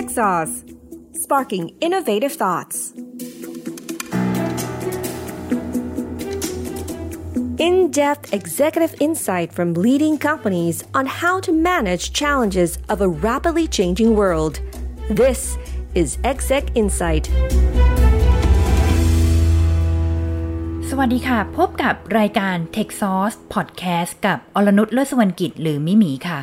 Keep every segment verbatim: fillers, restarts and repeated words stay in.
TechSauce, sparking innovative thoughts. In-depth executive insight from leading companies on how to manage challenges of a rapidly changing world. This is Exec Insight. สวัสดีค่ะพบกับรายการ TechSauce Podcast กับอรนุช เลิศสุวรรณกิจหรือมิหมีค่ะ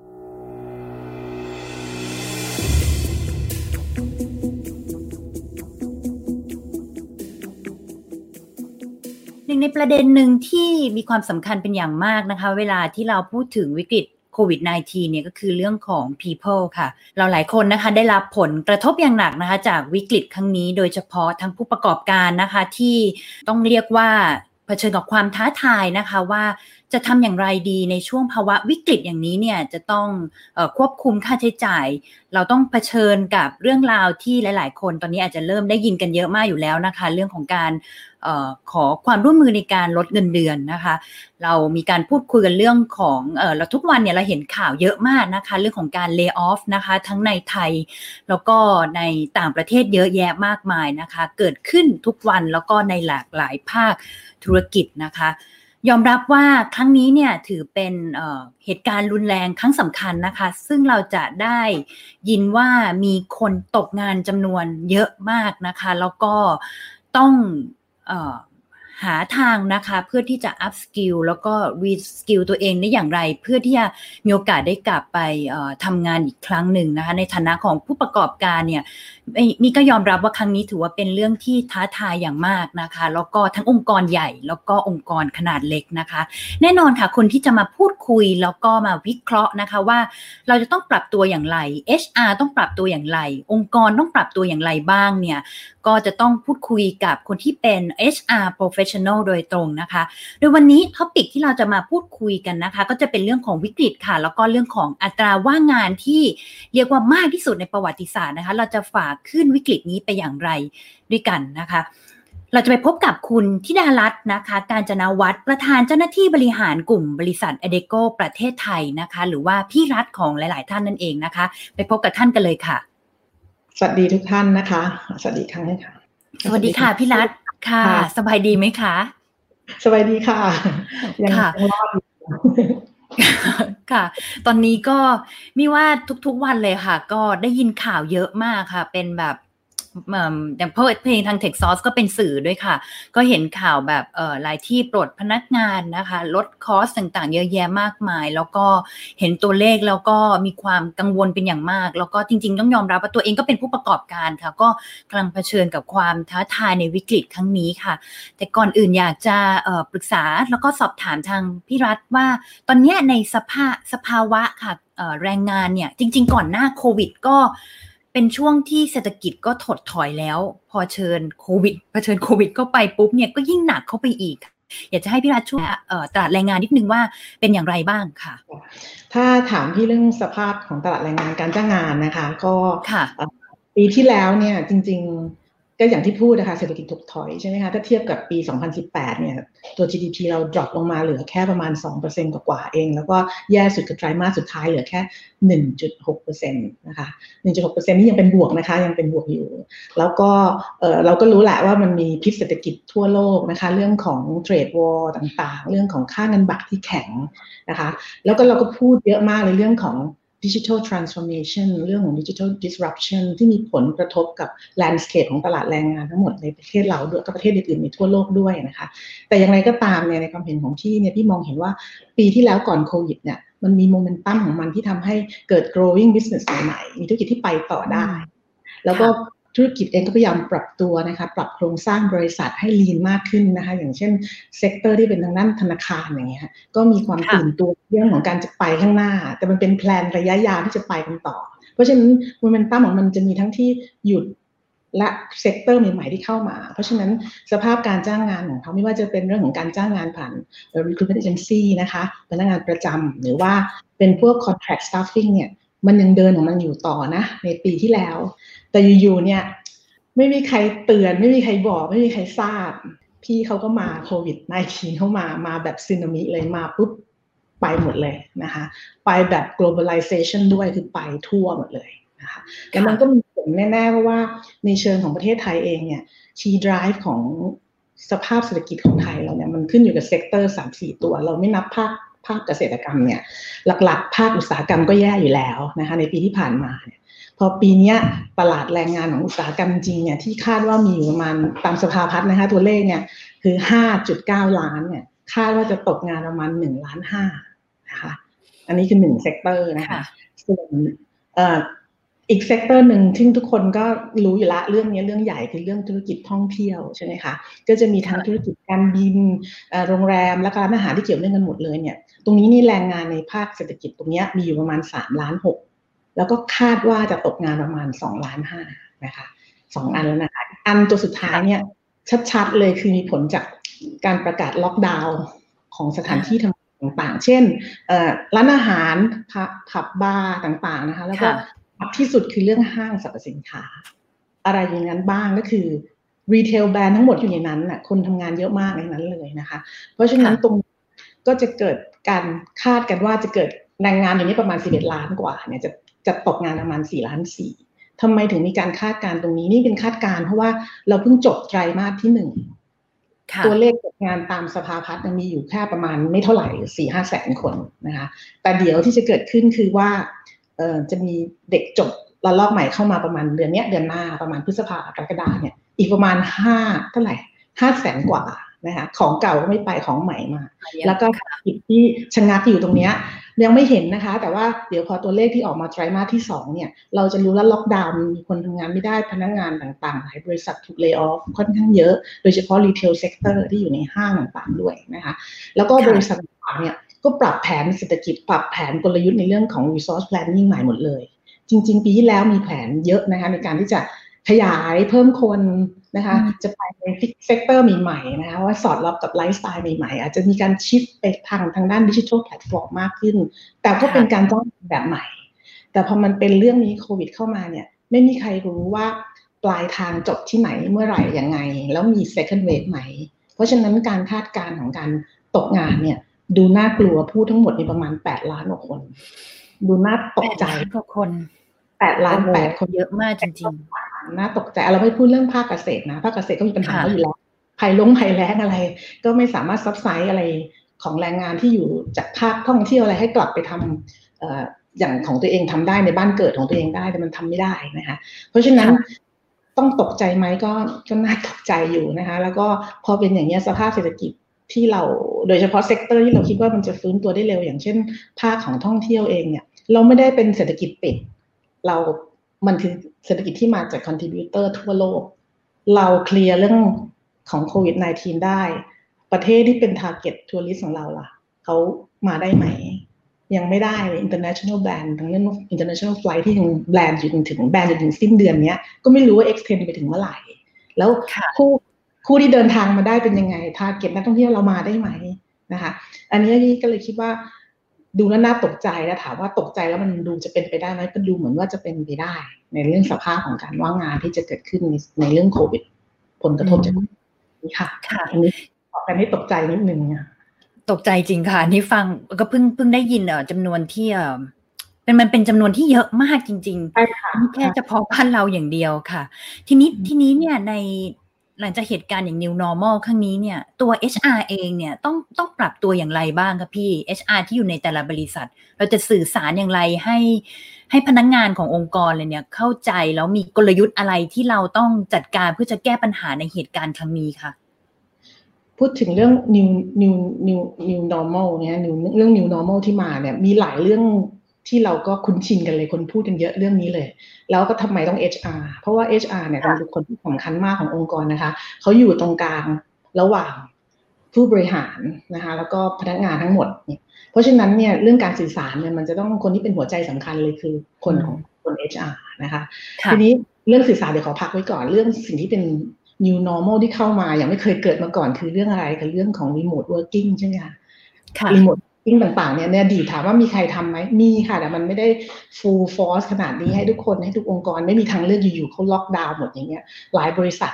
หนึ่งในประเด็นหนึ่งที่มีความสำคัญเป็นอย่างมากนะคะเวลาที่เราพูดถึงวิกฤตโควิด สิบเก้า เนี่ยก็คือเรื่องของ people ค่ะเราหลายคนนะคะได้รับผลกระทบอย่างหนักนะคะจากวิกฤตครั้งนี้โดยเฉพาะทั้งผู้ประกอบการนะคะที่ต้องเรียกว่าเผชิญกับความท้าทายนะคะว่าจะทำอย่างไรดีในช่วงภาวะวิกฤตอย่างนี้เนี่ยจะต้องเอ่อควบคุมค่าใช้จ่ายเราต้องเผชิญกับเรื่องราวที่หลายๆคนตอนนี้อาจจะเริ่มได้ยินกันเยอะมากอยู่แล้วนะคะเรื่องของการเอ่อขอความร่วมมือในการลดเงินเดือนนะคะเรามีการพูดคุยกันเรื่องของเอ่อเราทุกวันเนี่ยเราเห็นข่าวเยอะมากนะคะเรื่องของการ lay off นะคะทั้งในไทยแล้วก็ในต่างประเทศเยอะแยะมากมายนะคะเกิดขึ้นทุกวันแล้วก็ในหลากหลายภาคธุรกิจนะคะยอมรับว่าครั้งนี้เนี่ยถือเป็น เอ่อ เหตุการณ์รุนแรงครั้งสำคัญนะคะซึ่งเราจะได้ยินว่ามีคนตกงานจำนวนเยอะมากนะคะแล้วก็ต้องเอ่อหาทางนะคะเพื่อที่จะ up skill แล้วก็ re skill ตัวเองได้อย่างไรเพื่อที่จะมีโอกาสได้กลับไปเอ่อทำงานอีกครั้งหนึ่งนะคะในฐานะของผู้ประกอบการเนี่ยมีก็ยอมรับว่าครั้งนี้ถือว่าเป็นเรื่องที่ท้าทายอย่างมากนะคะแล้วก็ทั้งองค์กรใหญ่แล้วก็องค์กรขนาดเล็กนะคะแน่นอนค่ะคนที่จะมาพูดคุยแล้วก็มาวิเคราะห์นะคะว่าเราจะต้องปรับตัวอย่างไร เอช อาร์ ต้องปรับตัวอย่างไรองค์กรต้องปรับตัวอย่างไรบ้างเนี่ยก็จะต้องพูดคุยกับคนที่เป็น เอช อาร์ Professional โดยตรงนะคะโดยวันนี้ท็อปิกที่เราจะมาพูดคุยกันนะคะก็จะเป็นเรื่องของวิกฤตค่ะแล้วก็เรื่องของอัตราว่างงานที่เรียกว่ามากที่สุดในประวัติศาสตร์นะคะเราจะฝ่าขึ้นวิกฤตนี้ไปอย่างไรด้วยกันนะคะเราจะไปพบกับคุณธิดารัตน์นะคะกาญจนวัฒน์ประธานเจ้าหน้าที่บริหารกลุ่มบริษัท Adecco ประเทศไทยนะคะหรือว่าพี่รัฐของหลายๆท่านนั่นเองนะคะไปพบกับท่านกันเลยค่ะสวัสดีทุกท่านนะคะสวัสดีครั้งนึงค่ะสวัสดีค่ะพี่รัฐค่ะสบายดีไหมคะสบายดีค่ะยังรอดอยู่ค่ะตอนนี้ก็มีว่าทุกๆวันเลยค่ะก็ได้ยินข่าวเยอะมากค่ะเป็นแบบอย่างเพลงทาง TechSauce ก็เป็นสื่อด้วยค่ะก็เห็นข่าวแบบเอ่อหลายที่ปลดพนักงานนะคะลดคอสต่างๆเยอะแยะมากมายแล้วก็เห็นตัวเลขแล้วก็มีความกังวลเป็นอย่างมากแล้วก็จริงๆต้องยอมรับว่าตัวเองก็เป็นผู้ประกอบการค่ะก็กำลังเผชิญกับความท้าทายในวิกฤตครั้งนี้ค่ะแต่ก่อนอื่นอยากจะเอ่อปรึกษาแล้วก็สอบถามทางพี่รัฐว่าตอนนี้ในสภาสภาวะค่ะเอ่อแรงงานเนี่ยจริงๆก่อนหน้าโควิดก็เป็นช่วงที่เศรษฐกิจก็ถดถอยแล้วพอเชิญโควิดเผชิญโควิดเข้าไปปุ๊บเนี่ยก็ยิ่งหนักเข้าไปอีกอยากจะให้พี่รัฐช่วยเอ่อตลาดแรงงานนิดนึงว่าเป็นอย่างไรบ้างค่ะถ้าถามที่เรื่องสภาพของตลาดแรงงานการจ้างงานนะคะก็ปีที่แล้วเนี่ยจริงๆก็อย่างที่พูดนะคะเศรษฐกิจถดถอยใช่ไหมคะถ้าเทียบกับปีสองพันสิบแปดเนี่ยตัว จี ดี พี เรา drop ลงมาเหลือแค่ประมาณ สองเปอร์เซ็นต์ กว่าๆเองแล้วก็แย่สุดคือไตรมาสสุดท้ายเหลือแค่ หนึ่งจุดหกเปอร์เซ็นต์ นะคะ หนึ่งจุดหกเปอร์เซ็นต์ นี่ยังเป็นบวกนะคะยังเป็นบวกอยู่แล้วก็เอ่อเราก็รู้แหละว่ามันมีพิษเศรษฐกิจทั่วโลกนะคะเรื่องของเทรดวอร์ต่างๆเรื่องของค่าเงินบาทที่แข็งนะคะแล้วก็เราก็พูดเยอะมากในเรื่องของDigital Transformation เรื่องของ Digital Disruption ที่มีผลกระทบกับ landscape ของตลาดแรงงานทั้งหมดในประเทศเราด้วยกับประเทศอื่นๆในทั่วโลกด้วยนะคะแต่อย่างไรก็ตามเนี่ยในความเห็นของพี่เนี่ยพี่มองเห็นว่าปีที่แล้วก่อนโควิดเนี่ยมันมีโมเมนตัมของมันที่ทำให้เกิด growing business ใหม่ๆมีธุรกิจที่ไปต่อได้แล้วก็ธุรกิจเองก็พยายามปรับตัวนะคะปรับโครงสร้างบริษัทให้ lean มากขึ้นนะคะอย่างเช่นเซกเตอร์ที่เป็นทางด้านธนาคารอย่างเงี้ยก็มีความตื่นตัวเรื่องของการจะไปข้างหน้าแต่มันเป็นแพลนระยะยาวที่จะไปกันต่อเพราะฉะนั้นโมเมนตัมของมันจะมีทั้งที่หยุดและเซกเตอร์ใหม่ๆที่เข้ามาเพราะฉะนั้นสภาพการจ้างงานของเขาไม่ว่าจะเป็นเรื่องของการจ้างงานผ่าน recruitment agency นะคะพนักงานประจำหรือว่าเป็นพวก contract staffing เนี่ยมันยังเดินของมันอยู่ต่อนะในปีที่แล้วแต่อยู่ๆเนี่ยไม่มีใครเตือนไม่มีใครบอกไม่มีใครทราบพี่เขาก็มาโควิด สิบเก้า เข้ามามาแบบสึนามิเลยมาปุ๊บไปหมดเลยนะคะไปแบบ globalization ด้วยคือไปทั่วหมดเลยนะคะแล้วมันก็มีผลแน่ๆเพราะว่าในเชิงของประเทศไทยเองเนี่ย key drive ของสภาพเศรษฐกิจของไทยเราเนี่ยมันขึ้นอยู่กับเซกเตอร์ สามสี่ ตัวเราไม่นับภาคภาคเกษตรกรรมเนี่ยหลักๆภาคอุตสาหกรรมก็แย่อยู่แล้วนะคะในปีที่ผ่านมาเนี่ยพอปีนี้ตลาดแรงงานของอุตสาหกรรมจริงเนี่ยที่คาดว่ามีอยู่ประมาณตามสภาพัฒน์นะคะตัวเลขเนี่ยคือ ห้าจุดเก้า ล้านเนี่ยคาดว่าจะตกงานประมาณหนึ่งล้านห้านะคะอันนี้คือหนึ่งเซกเตอร์นะคะส่วนเอ่ออีกเซกเตอร์หนึ่งที่ทุกคนก็รู้อยู่ละเรื่องนี้เรื่องใหญ่คือเรื่องธุรกิจท่องเที่ยวใช่ไหมคะก็จะมีทั้งธุรกิจการบินโรงแรมและร้านอาหารที่เกี่ยวเนื่องกันหมดเลยเนี่ยตรงนี้นี่แรงงานในภาคเศรษฐกิจตรงนี้มีอยู่ประมาณสามล้านหกแล้วก็คาดว่าจะตกงานประมาณสองล้านห้านะคะสองอันแล้วนะคะอันตัวสุดท้ายเนี่ยชัดๆเลยคือมีผลจากการประกาศล็อกดาวน์ของสถานที่ทำงานต่างๆเช่นร้านอาหารผับบาร์ต่างๆนะคะแล้วก็ที่สุดคือเรื่องห้างสรรพสินค้าอะไรอย่างนั้นบ้างก็คือรีเทลแบรนด์ทั้งหมดอยู่ในนั้นน่ะคนทำงานเยอะมากในนั้นเลยนะคะเพราะฉะนั้นตรงก็จะเกิดการคาดกันว่าจะเกิดแรงงานอย่างนี้ประมาณสิบเอ็ดล้านกว่าเนี่ยจะจะตกงานประมาณสี่ล้านสี่ทำไมถึงมีการคาดการณ์ตรงนี้นี่เป็นคาดการณ์เพราะว่าเราเพิ่งจบไตรมาสที่หนึ่งตัวเลขตกงานตามสภาพัฒน์มีอยู่แค่ประมาณไม่เท่าไหร่สี่ห้าแสนคนนะคะแต่เดี๋ยวที่จะเกิดขึ้นคือว่าเอ่อจะมีเด็กจบระลอกใหม่เข้ามาประมาณเดือนนี้เดือนหน้าประมาณพฤษภาคมกรกฎาคมเนี่ยอีกประมาณห้าเท่าไหร่ห้าแสนกว่านะคะของเก่าก็ไม่ไปของใหม่มาแล้วก็อีกที่ชะงักอยู่ตรงนี้ยังไม่เห็นนะคะแต่ว่าเดี๋ยวพอตัวเลขที่ออกมาไตรมาสที่สองเนี่ยเราจะรู้แล้วล็อกดาวน์มีคนทำงานไม่ได้พนักงานต่างๆหลายบริษัทถูกเลย์ออฟค่อนข้างเยอะโดยเฉพาะรีเทลเซกเตอร์ที่อยู่ในห้างต่างๆด้วยนะคะแล้วก็บริษัทต่างๆเนี่ยก็ปรับแผนเศรษฐกิจปรับแผนกลยุทธ์ในเรื่องของ resource planning ใหม่หมดเลยจริงๆปีที่แล้วมีแผนเยอะนะคะในการที่จะขยายเพิ่มคนนะคะจะไปในเซกเตอร์ใหม่ๆนะคะว่าสอดรับกับไลฟ์สไตล์ใหม่ๆอาจจะมีการชิฟไปทางทางด้านดิจิทัลแพลตฟอร์มมากขึ้นแต่ก็เป็นการจ้างแบบใหม่แต่พอมันเป็นเรื่องนี้โควิดเข้ามาเนี่ยไม่มีใครรู้ว่าปลายทางจบที่ไหนเมื่อไหร่ยังไงแล้วมี second wave ไหมเพราะฉะนั้นการคาดการณ์ของการตกงานเนี่ยดูน่ากลัวพูดทั้งหมดในประมาณแปดล้านกว่าคนดูน่าตกใจกว่าคนแปดล้านแปดคนเยอะมากจริงๆน่าตกใจเราไม่พูดเรื่องภาคเกษตรนะภาคเกษตรก็มีปัญหาอยู่แล้วภัยล้มภัยแล้งอะไรก็ไม่สามารถซับไซด์อะไรของแรงงานที่อยู่จากภาคท่องเที่ยวอะไรให้กลับไปทำ เอ่อ อย่างของตัวเองทำได้ในบ้านเกิดของตัวเองได้แต่มันทำไม่ได้นะคะเพราะฉะนั้นต้องตกใจไหมก็ก็น่าตกใจอยู่นะคะแล้วก็พอเป็นอย่างนี้สภาพเศรษฐกิจที่เราโดยเฉพาะเซกเตอร์ที่เราคิดว่ามันจะฟื้นตัวได้เร็วอย่างเช่นภาคของท่องเที่ยวเองเนี่ยเราไม่ได้เป็นเศรษฐกิจปิดเรามันคือเศรษฐกิจที่มาจากคอนทริบิวเตอร์ทั่วโลกเราเคลียร์เรื่องของโควิด สิบเก้า ได้ประเทศที่เป็น target tourist ของเราล่ะเขามาได้ไหมยังไม่ได้ international ban ทั้งเรื่อง international flight ที่ยังแบนอยู่ถึงแบนจนถึงสิ้นเดือนนี้ก็ไม่รู้ว่า extend ไปถึงเมื่อไหร่แล้วคู่คู่ที่เดินทางมาได้เป็นยังไง target นักท่องเที่ยวเรามาได้ไหมนะคะอันนี้ก็เลยคิดว่าดูแล้วน่าตกใจแล้วถามว่าตกใจแล้วมันดูจะเป็นไปได้ไหมก็ดูเหมือนว่าจะเป็นไปได้ในเรื่องสภาพของการว่างงานที่จะเกิดขึ้นในในเรื่องโควิดผลกระทบจากนี่ค่ะอันนี้ขอกันให้ตกใจนิดนึงอ่ะตกใจจริงค่ะนี่ฟังก็เพิ่งเพิ่งได้ยินเอ่อจำนวนที่เอ่อเป็นมันเป็นจำนวนที่เยอะมากจริงๆไม่แค่เฉพาะบ้านเราอย่างเดียวค่ะทีนี้ทีนี้เนี่ยในหลังจากเหตุการณ์อย่าง New Normal ครั้งนี้เนี่ยตัว เอช อาร์ เองเนี่ยต้องต้องปรับตัวอย่างไรบ้างคะพี่ เอช อาร์ ที่อยู่ในแต่ละบริษัทเราจะสื่อสารอย่างไรให้ให้พนักงานขององค์กรเลยเนี่ยเข้าใจแล้วมีกลยุทธ์อะไรที่เราต้องจัดการเพื่อจะแก้ปัญหาในเหตุการณ์ครั้งนี้ค่ะพูดถึงเรื่อง new new new new normal เนี่ย new เรื่อง new normal ที่มาเนี่ยมีหลายเรื่องที่เราก็คุ้นชินกันเลยคนพูดกันเยอะเรื่องนี้เลยแล้วก็ทำไมต้อง เอช อาร์ เพราะว่า เอช อาร์ เนี่ยเป็นบุคคลที่สำคัญมากขององค์กรนะคะเขาอยู่ตรงกลางระหว่างผู้บริหารนะคะแล้วก็พนักงานทั้งหมดเนี่ยเพราะฉะนั้นเนี่ยเรื่องการสื่อสารเนี่ยมันจะต้องคนที่เป็นหัวใจสำคัญเลยคือคนของคน เอช อาร์ นะคะทีนี้เรื่องสื่อสารเดี๋ยวขอพักไว้ก่อนเรื่องสิ่งที่เป็น new normal ที่เข้ามาอย่างไม่เคยเกิดมาก่อนคือเรื่องอะไรคือเรื่องของ remote working ใช่ไหมคะ remote working ต่างๆเนี่ยในอดีตถามว่ามีใครทำไหมมีค่ะแต่มันไม่ได้ full force ขนาดนี้ให้ทุกคนให้ทุกองค์กรไม่มีทางเลือกอยู่ๆเขาล็อกดาวน์หมดอย่างเงี้ยหลายบริษัท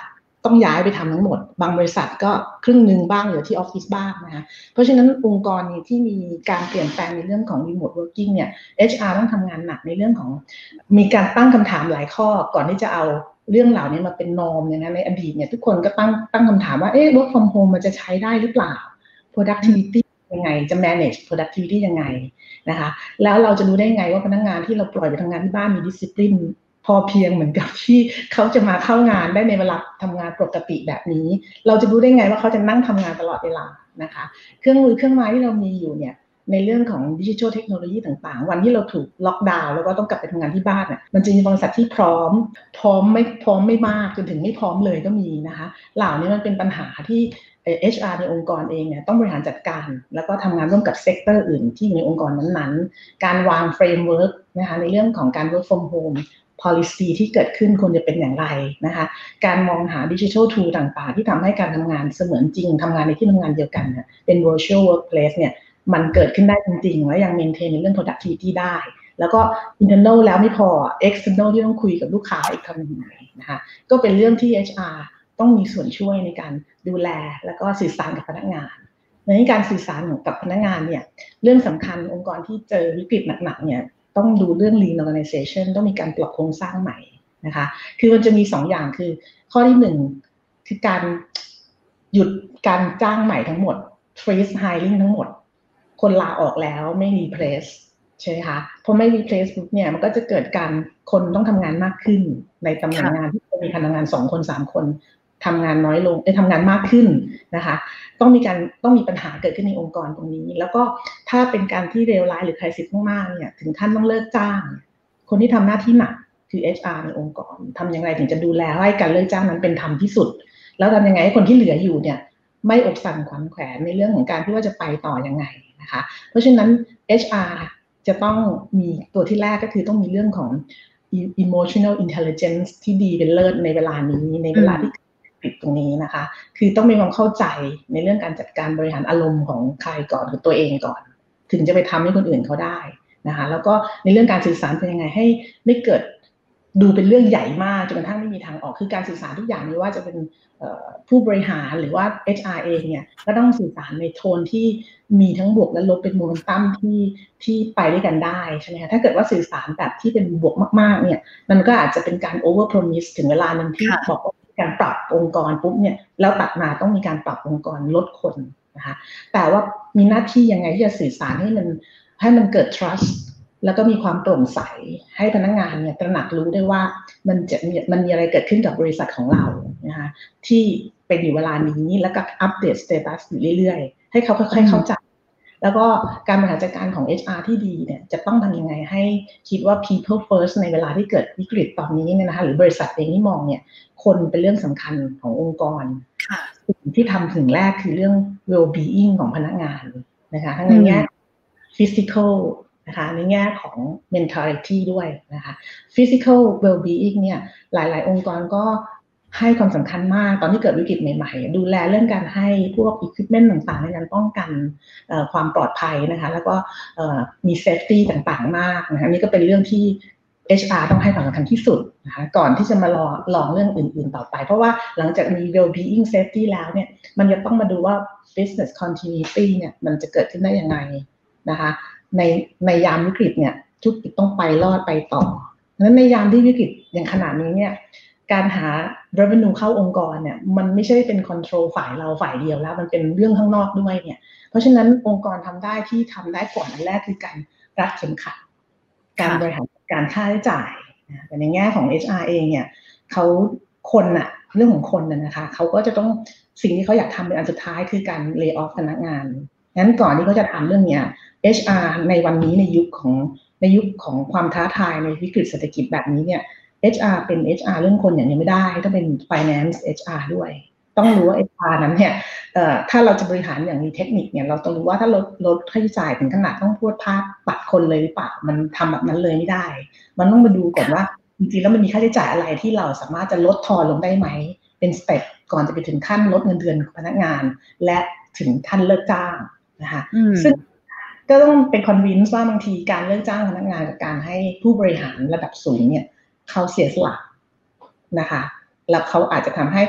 ต้องย้ายไปทำทั้งหมดบางบริษัทก็ครึ่งนึงบ้างเหลือที่ออฟฟิศบ้างนะคะเพราะฉะนั้นองค์กรนี้ที่มีการเปลี่ยนแปลงในเรื่องของ remote working เนี่ย เอช อาร์ ต้องทำงานหนักในเรื่องของมีการตั้งคำถามหลายข้อก่อนที่จะเอาเรื่องเหล่านี้มาเป็นนอร์มอย่างนั้นในอดีตเนี่ยทุกคนก็ตั้งตั้งคำถามว่าเอ๊ะ work from home มันจะใช้ได้หรือเปล่า productivity ยังไงจะ manage productivity ยังไงนะคะแล้วเราจะรู้ได้ไงว่าพนักงานที่เราปล่อยไปทำงานที่บ้านมี discipline พอเพียงเหมือนกับที่เขาจะมาเข้างานได้ในเวลาทำงานปกติแบบนี้เราจะรู้ได้ไงว่าเขาจะนั่งทำงานตลอดเวลานะคะเครื่องมือเครื่องไม้ที่เรามีอยู่เนี่ยในเรื่องของดิจิทัลเทคโนโลยีต่างๆวันที่เราถูกล็อกดาวน์แล้วก็ต้องกลับไปทำงานที่บ้านน่ะมันจะมีบริษัทที่พร้อมพร้อมไม่พร้อมไม่มากจนถึงไม่พร้อมเลยก็มีนะคะเหล่านี้มันเป็นปัญหาที่ เอช อาร์ ในองค์กรเองเนี่ยต้องบริหารจัดการแล้วก็ทำงานร่วมกับเซกเตอร์อื่นที่อยู่ในองค์กรนั้นๆการวางเฟรมเวิร์กนะคะในเรื่องของการ work from home policy ที่เกิดขึ้นควรจะเป็นอย่างไรนะคะการมองหา digital tool ต่างๆที่ทำให้การทำงานเสมือนจริงทำงานในที่ทำงานเดียวกันเนี่ยเป็น virtual workplace เนี่ยมันเกิดขึ้นได้จริงๆและยัง maintain ในเรื่อง productivity ได้แล้วก็ internal แล้วไม่พอ external ที่ต้องคุยกับลูกค้าอีกทำยังไงนะคะก็เป็นเรื่องที่ เอช อาร์ ต้องมีส่วนช่วยในการดูแลแล้วก็สื่อสารกับพนักงานในการสื่อสารกับพนักงานเนี่ยเรื่องสำคัญองค์กรที่เจอวิกฤตหนักๆเนี่ยต้องดูเรื่อง lean organization ต้องมีการปรับโครงสร้างใหม่นะคะคือมันจะมีสองอย่างคือข้อที่หนึ่งคือการหยุดการจ้างใหม่ทั้งหมด freeze hiring ทั้งหมดคนลาออกแล้วไม่ replace ใช่ไหมคะพอไม่ replace ปุ๊บเนี่ยมันก็จะเกิดการคนต้องทำงานมากขึ้นในตำแหน่งงานที่มีพนักงานสองคนสามคนทำงานน้อยลงได้ทำงานมากขึ้นนะคะต้องมีการต้องมีปัญหาเกิดขึ้นในองค์กรตรงนี้แล้วก็ถ้าเป็นการที่เลวร้ายหรือใครสิทธิ์มากๆเนี่ยถึงขั้นต้องเลิกจ้างคนที่ทำหน้าที่หนักคือ เอช อาร์ ในองค์กรทำยังไงถึงจะดูแลให้การเลิกจ้างนั้นเป็นธรรมที่สุดแล้วทำยังไงให้คนที่เหลืออยู่เนี่ยไม่อกสั่นขวัญแขวนในเรื่องของการที่ว่าจะไปต่อยังไงนะคะเพราะฉะนั้น เอช อาร์ จะต้องมีตัวที่แรกก็คือต้องมีเรื่องของ emotional intelligence ที่ดีเป็นเลิศในเวลานี้ในเวลาที่ผิดตรงนี้นะคะคือต้องมีความเข้าใจในเรื่องการจัดการบริหารอารมณ์ของใครก่อนคือตัวเองก่อนถึงจะไปทำให้คนอื่นเขาได้นะคะแล้วก็ในเรื่องการสื่อสารเป็นยังไงให้ไม่เกิดดูเป็นเรื่องใหญ่มากจนกระทั่งไม่มีทางออกคือการสื่อสารทุกอย่างไม่ว่าจะเป็นผู้บริหารหรือว่า เอช อาร์ เองเนี่ยก็ต้องสื่อสารในโทนที่มีทั้งบวกและลบเป็นโมเมนตัมที่ที่ไปด้วยกันได้ใช่ไหมคะถ้าเกิดว่าสื่อสารแบบที่เป็นบวกมากๆเนี่ยมันก็อาจจะเป็นการ over promise ถึงเวลานึงที่บอกว่าการปรับองค์กรปุ๊บเนี่ยแล้วตัดมาต้องมีการปรับองค์กรลดคนนะคะแต่ว่ามีหน้าที่ยังไงที่จะสื่อสารให้มันให้มันเกิด trust แล้วก็มีความโปร่งใสให้พนักงานเนี่ยตระหนักรู้ได้ว่ามันจะมีมันมีอะไรเกิดขึ้นกับบริษัทของเรานะคะที่เป็นอยู่เวลานี้แล้วก็อัปเดต status อยู่เรื่อยๆให้เขาค่อยๆเข้าใจแล้วก็การบริหารจัดการของ เอช อาร์ ที่ดีเนี่ยจะต้องทำยังไงให้คิดว่า people first ในเวลาที่เกิดวิกฤตตอนนี้เนี่ยนะคะหรือบริษัทเองที่มองเนี่ยคนเป็นเรื่องสำคัญขององค์กรสิ่งที่ทำถึงแรกคือเรื่อง well being ของพนักงานนะคะทั้งในแง่ physical นะคะในแง่ของ mentality ด้วยนะคะ physical well being เนี่ยหลายๆองค์กรก็ให้ความสำคัญมากตอนที่เกิดวิกฤตใหม่ๆดูแลเรื่องการให้พวก equipment ต่างๆในการป้องกันความปลอดภัยนะคะแล้วก็มี safety ต่างๆมากนะคะนี่ก็เป็นเรื่องที่ เอช อาร์ ต้องให้ความสำคัญที่สุดนะคะก่อนที่จะมารอลองเรื่องอื่นๆต่อไปเพราะว่าหลังจากมี well being safety แล้วเนี่ยมันจะต้องมาดูว่า business continuity เนี่ยมันจะเกิดขึ้นได้ยังไงนะคะในในยามวิกฤตเนี่ยธุรกิจต้องไปรอดไปต่อเพราะฉะนั้นในยามที่วิกฤตอย่างขนาดนี้เนี่ยการหา revenue เข้าองค์กรเนี่ยมันไม่ใช่เป็น control ฝ่ายเราฝ่ายเดียวแล้วมันเป็นเรื่องข้างนอกด้วยเนี่ยเพราะฉะนั้นองค์กรทำได้ที่ทำได้ก่อนอันแรกคือการรัดเข็มขัดการบริหารการค่าใช้จ่ายนะแต่ในแง่ของ เอช อาร์ เองเนี่ยเขาคนอะเรื่องของคนน่ะนะคะเขาก็จะต้องสิ่งที่เขาอยากทำเป็นอันสุดท้ายคือการ lay off พนักงานงั้นก่อนที่เขาจะทำเรื่องเนี้ย เอช อาร์ ในวันนี้ในยุคของในยุคของความท้าทายในวิกฤตเศรษฐกิจแบบนี้เนี่ย เอช อาร์ เป็น เอช อาร์ เรื่องคนอย่างนี้ไม่ได้ต้องเป็น finance เอช อาร์ ด้วยต้องรู้ว่า เอช อาร์ นั้นเนี่ยเอ่อถ้าเราจะบริหารอย่างมีเทคนิคเนี่ยเราต้องรู้ว่าถ้าลดลดค่าใช้จ่ายถึงขนาดต้องพูดภาพตัดคนเลยหรือเปล่ามันทำแบบนั้นเลยไม่ได้มันต้องมาดูก่อนว่าจริงๆแล้วมันมีค่าใช้จ่ายอะไรที่เราสามารถจะลดทอนลงได้ไหมเป็นสเต็ปก่อนจะไปถึงขั้นลดเงินเดือนของพนักงานและถึงขั้นเลิกจ้างนะคะซึ่งก็ต้องเป็นคอนวินส์ว่าบางทีการเลิกจ้างพนักงานกับการให้ผู้บริหารระดับสูงเนี่ยเขาเสียสละนะคะแล้วเขาอาจจะทำให้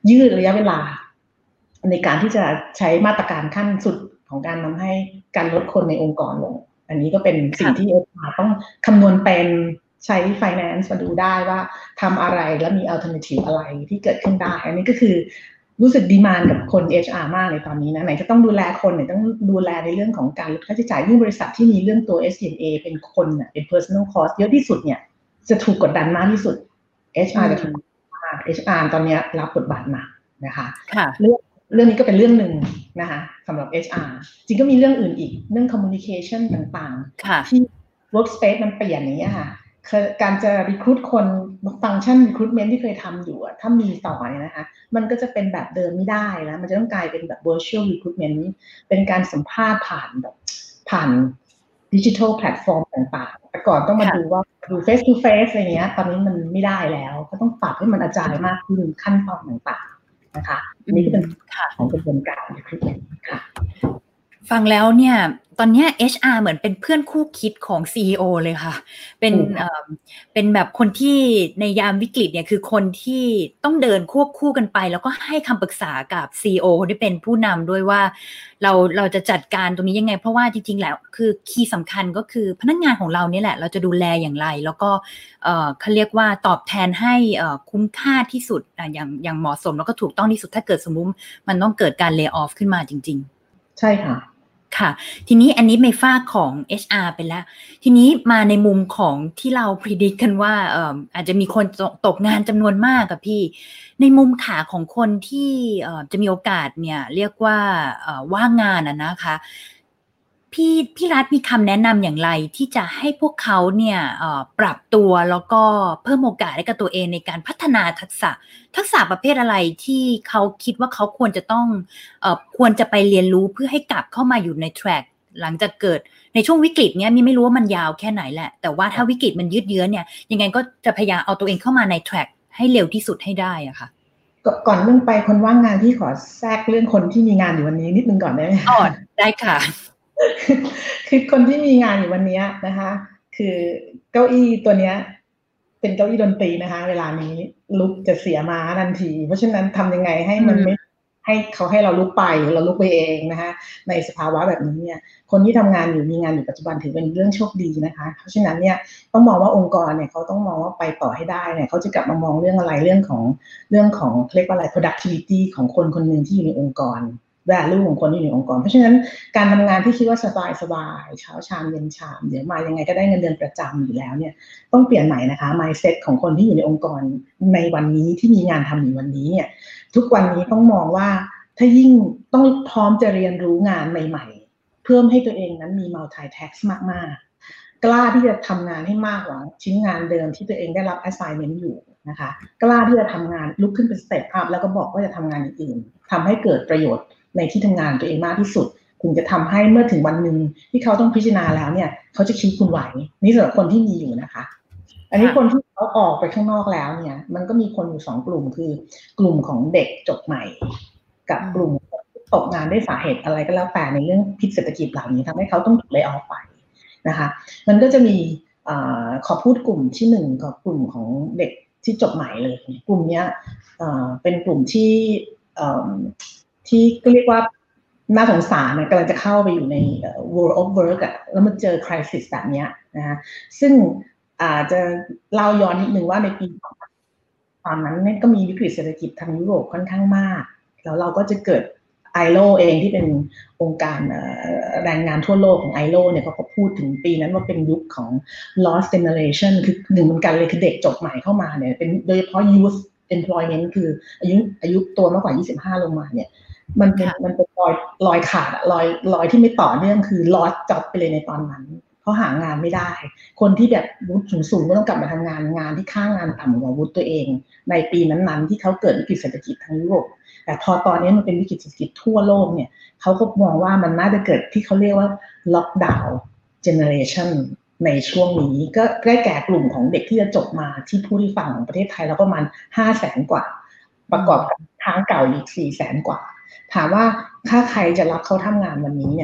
ยืดระยะเวลาในการที่จะใช้มาตรการขั้นสุดของการทำให้การลดคนในองค์กรลงอันนี้ก็เป็นสิ่งที่ เอช อาร์ ต้องคำนวณเป็นใช้ finance มาดูได้ว่าทำอะไรแล้วมี alternative อะไรที่เกิดขึ้นได้อันนี้ก็คือรู้สึกดีมานด์กับคน เอช อาร์ มากในตอนนี้นะไหนจะต้องดูแลคนไหนต้องดูแลในเรื่องของการลดค่าใช้จ่ายยิ่งบริษัทที่มีเรื่องตัว เอส จี เอ็น เอ เป็นคนเนี่ยเป็น personal cost เยอะที่สุดเนี่ยจะถูกกดดันมากที่สุด เอช อาร์ จะถูกมาก เอช อาร์ ตอนนี้รับบทบาทหนักนะคะเรื่องเรื่องนี้ก็เป็นเรื่องหนึ่งนะคะสำหรับ เอช อาร์ จริงก็มีเรื่องอื่นอีกเรื่อง communication ต่างๆที่ workspace มันเปลี่ยนอย่างนี้ค่ะการจะ recruit คนฟังก์ชัน recruitment ที่เคยทำอยู่ถ้ามีต่อเนี่ยนะคะมันก็จะเป็นแบบเดิมไม่ได้แล้วมันจะต้องกลายเป็นแบบ virtual recruitment เป็นการสัมภาษณ์ผ่านแบบผ่าน digital platform ต่างๆแต่ก่อนต้องมาดูว่าดู face to face อะไรเงี้ยตอนนี้มันไม่ได้แล้วก็ต้องปรับให้มันอาจารย์มากขึ้นขั้นตอนต่างๆนะคะอันนี้ก็เป็นของกระบวนการ recruitment ค่ะฟังแล้วเนี่ยตอนนี้ เอช อาร์ เหมือนเป็นเพื่อนคู่คิดของ ซี อี โอ เลยค่ะเป็นเอ่อเป็นแบบคนที่ในยามวิกฤตเนี่ยคือคนที่ต้องเดินควบคู่กันไปแล้วก็ให้คำปรึกษากับ ซี อี โอ ที่เป็นผู้นำด้วยว่าเราเราจะจัดการตรงนี้ยังไงเพราะว่าจริงๆแล้วคือคีย์สำคัญก็คือพนักงานของเราเนี่ยแหละเราจะดูแลอย่างไรแล้วก็เอ่อเขาเรียกว่าตอบแทนให้เอ่อคุ้มค่าที่สุดอ่ะอย่างอย่างเหมาะสมแล้วก็ถูกต้องที่สุดถ้าเกิดสมมุติมันต้องเกิดการ lay off ขึ้นมาจริงๆใช่ค่ะค่ะทีนี้อันนี้ในฝ้าของ เอช อาร์ ไปแล้วทีนี้มาในมุมของที่เรา predict กันว่าเอ่ออาจจะมีคนตกงานจำนวนมากกับพี่ในมุมขาของคนที่เอ่อจะมีโอกาสเนี่ยเรียกว่าเอ่อว่างงานอ่ะนะคะพี่พี่รัฐมีคำแนะนำอย่างไรที่จะให้พวกเขาเนี่ยเอ่อปรับตัวแล้วก็เพิ่มโอกาสให้กับตัวเองในการพัฒนาทักษะทักษะประเภทอะไรที่เขาคิดว่าเขาควรจะต้องเอ่อควรจะไปเรียนรู้เพื่อให้กลับเข้ามาอยู่ในแทร็กหลังจากเกิดในช่วงวิกฤตเนี้ยมีไม่รู้ว่ามันยาวแค่ไหนแหละแต่ว่าถ้าวิกฤตมันยืดเยื้อเนี่ยยังไงก็จะพยายามเอาตัวเองเข้ามาในแทร็กให้เร็วที่สุดให้ได้อะค่ะก่อนเรื่องไปคนว่างงานที่ขอแทรกเรื่องคนที่มีงานอยู่วันนี้นิดนึงก่อนได้ไหมอ๋อได้ค่ะคือคนที่มีงานอยู่วันนี้นะคะคือเก้าอี้ตัวเนี้ยเป็นเก้าอี้ดนตรีนะคะเวลานี้ลุกจะเสียมาทันทีเพราะฉะนั้นทำยังไงให้มันไม่ให้เขาให้เราลุกไปเราลุกไปเองนะคะในสภาวะแบบนี้เนี่ยคนที่ทำงานอยู่มีงานอยู่ปัจจุบันถือเป็นเรื่องโชคดีนะคะเพราะฉะนั้นเนี่ยต้องมองว่าองค์กรเนี่ยเขาต้องมองว่าไปต่อให้ได้เนี่ยเขาจะกลับมามองเรื่องอะไรเรื่องของเรื่องของเรียกว่าอะไร productivity ของคนคนหนึ่งที่อยู่ในองค์กรvalue ของคนที่อยู่ในองค์กรเพราะฉะนั้นการทำงานที่คิดว่าสบายสบายเช้าชามเย็นชามเดี๋ยวมายังไงก็ได้เงินเดือนประจำอยู่แล้วเนี่ยต้องเปลี่ยนใหม่นะคะ mindset ของคนที่อยู่ในองค์กรในวันนี้ที่มีงานทำอยู่วันนี้เนี่ยทุกวันนี้ต้องมองว่าถ้ายิ่งต้องพร้อมจะเรียนรู้งานใหม่ๆเพิ่มให้ตัวเองนั้นมี multi task มากๆกล้าที่จะทำงานให้มากกว่าชิ้นงานเดิมที่ตัวเองได้รับ assignment อยู่นะคะกล้าที่จะทำงานลุกขึ้นเป็น step up แล้วก็บอกว่าจะทำงานอื่นๆทำให้เกิดประโยชน์ในที่ทำงานตัวเองมากที่สุดถึงจะทำให้เมื่อถึงวันหนึ่งที่เขาต้องพิจารณาแล้วเนี่ยเขาจะคิดคุณไหวนี่สำหรับคนที่มีอยู่นะคะอันนี้คนที่เขาออกไปข้างนอกแล้วเนี่ยมันก็มีคนอยู่สองกลุ่มคือกลุ่มของเด็กจบใหม่กับกลุ่มตกงานด้วยสาเหตุอะไรก็แล้วแต่ในเรื่องพิษเศรษฐกิจเหล่านี้ทำให้เขาต้องถูกเลย์ออฟไปนะคะมันก็จะมีขอพูดกลุ่มที่หนึ่งกับกลุ่มของเด็กที่จบใหม่เลยกลุ่มนี้เป็นกลุ่มที่ที่ก็เรียกว่าน่าสงสารนะกำลังจะเข้าไปอยู่ใน world of work อะแล้วมาเจอ crisis แบบนี้นะคะซึ่งอาจจะเล่าย้อนนิดนึงว่าในปีตอนนั้นเนี่ยก็มีวิกฤตเศรษฐกิจทางยุโรปค่อนข้างมากแล้วเราก็จะเกิด ไอ แอล โอ เองที่เป็นองค์การแรงงานทั่วโลกของ ไอ แอล โอ เนี่ยเขาก็พูดถึงปีนั้นว่าเป็นยุคของ lost generation คือหนึ่งเหมือนกันเลยคือเด็กจบใหม่เข้ามาเนี่ยเป็นโดยเฉพาะ youth employment คืออายุอายุตัวมากกว่ายี่สิบห้าลงมาเนี่ยมันเป็นมันเป็นรอยรอยขาดอะรอยรอยที่ไม่ต่อเนื่องคือ lost job ไปเลยในตอนนั้นเพราะหางานไม่ได้คนที่แบบวุฒิสูงๆก็ต้องกลับมาทำงานงานที่ค่างานต่ำกว่าวุฒิตัวเองในปีนั้นๆที่เขาเกิดวิกฤตเศรษฐกิจทางยุโรปแต่พอตอนนี้มันเป็นวิกฤตเศรษฐกิจทั่วโลกเนี่ยเขาก็มองว่ามันน่าจะเกิดที่เขาเรียกว่า lockdown generation ในช่วงนี้ก็ได้แก่กลุ่มของเด็กที่จะจบมาที่ผู้ที่ฝั่งของประเทศไทยแล้วประมาณห้าแสนกว่าประกอบกับค้างเก่าอีกสี่แสนกว่าถามว่าถ้าใครจะรับเขาทำงานวันนี้เนี่ยค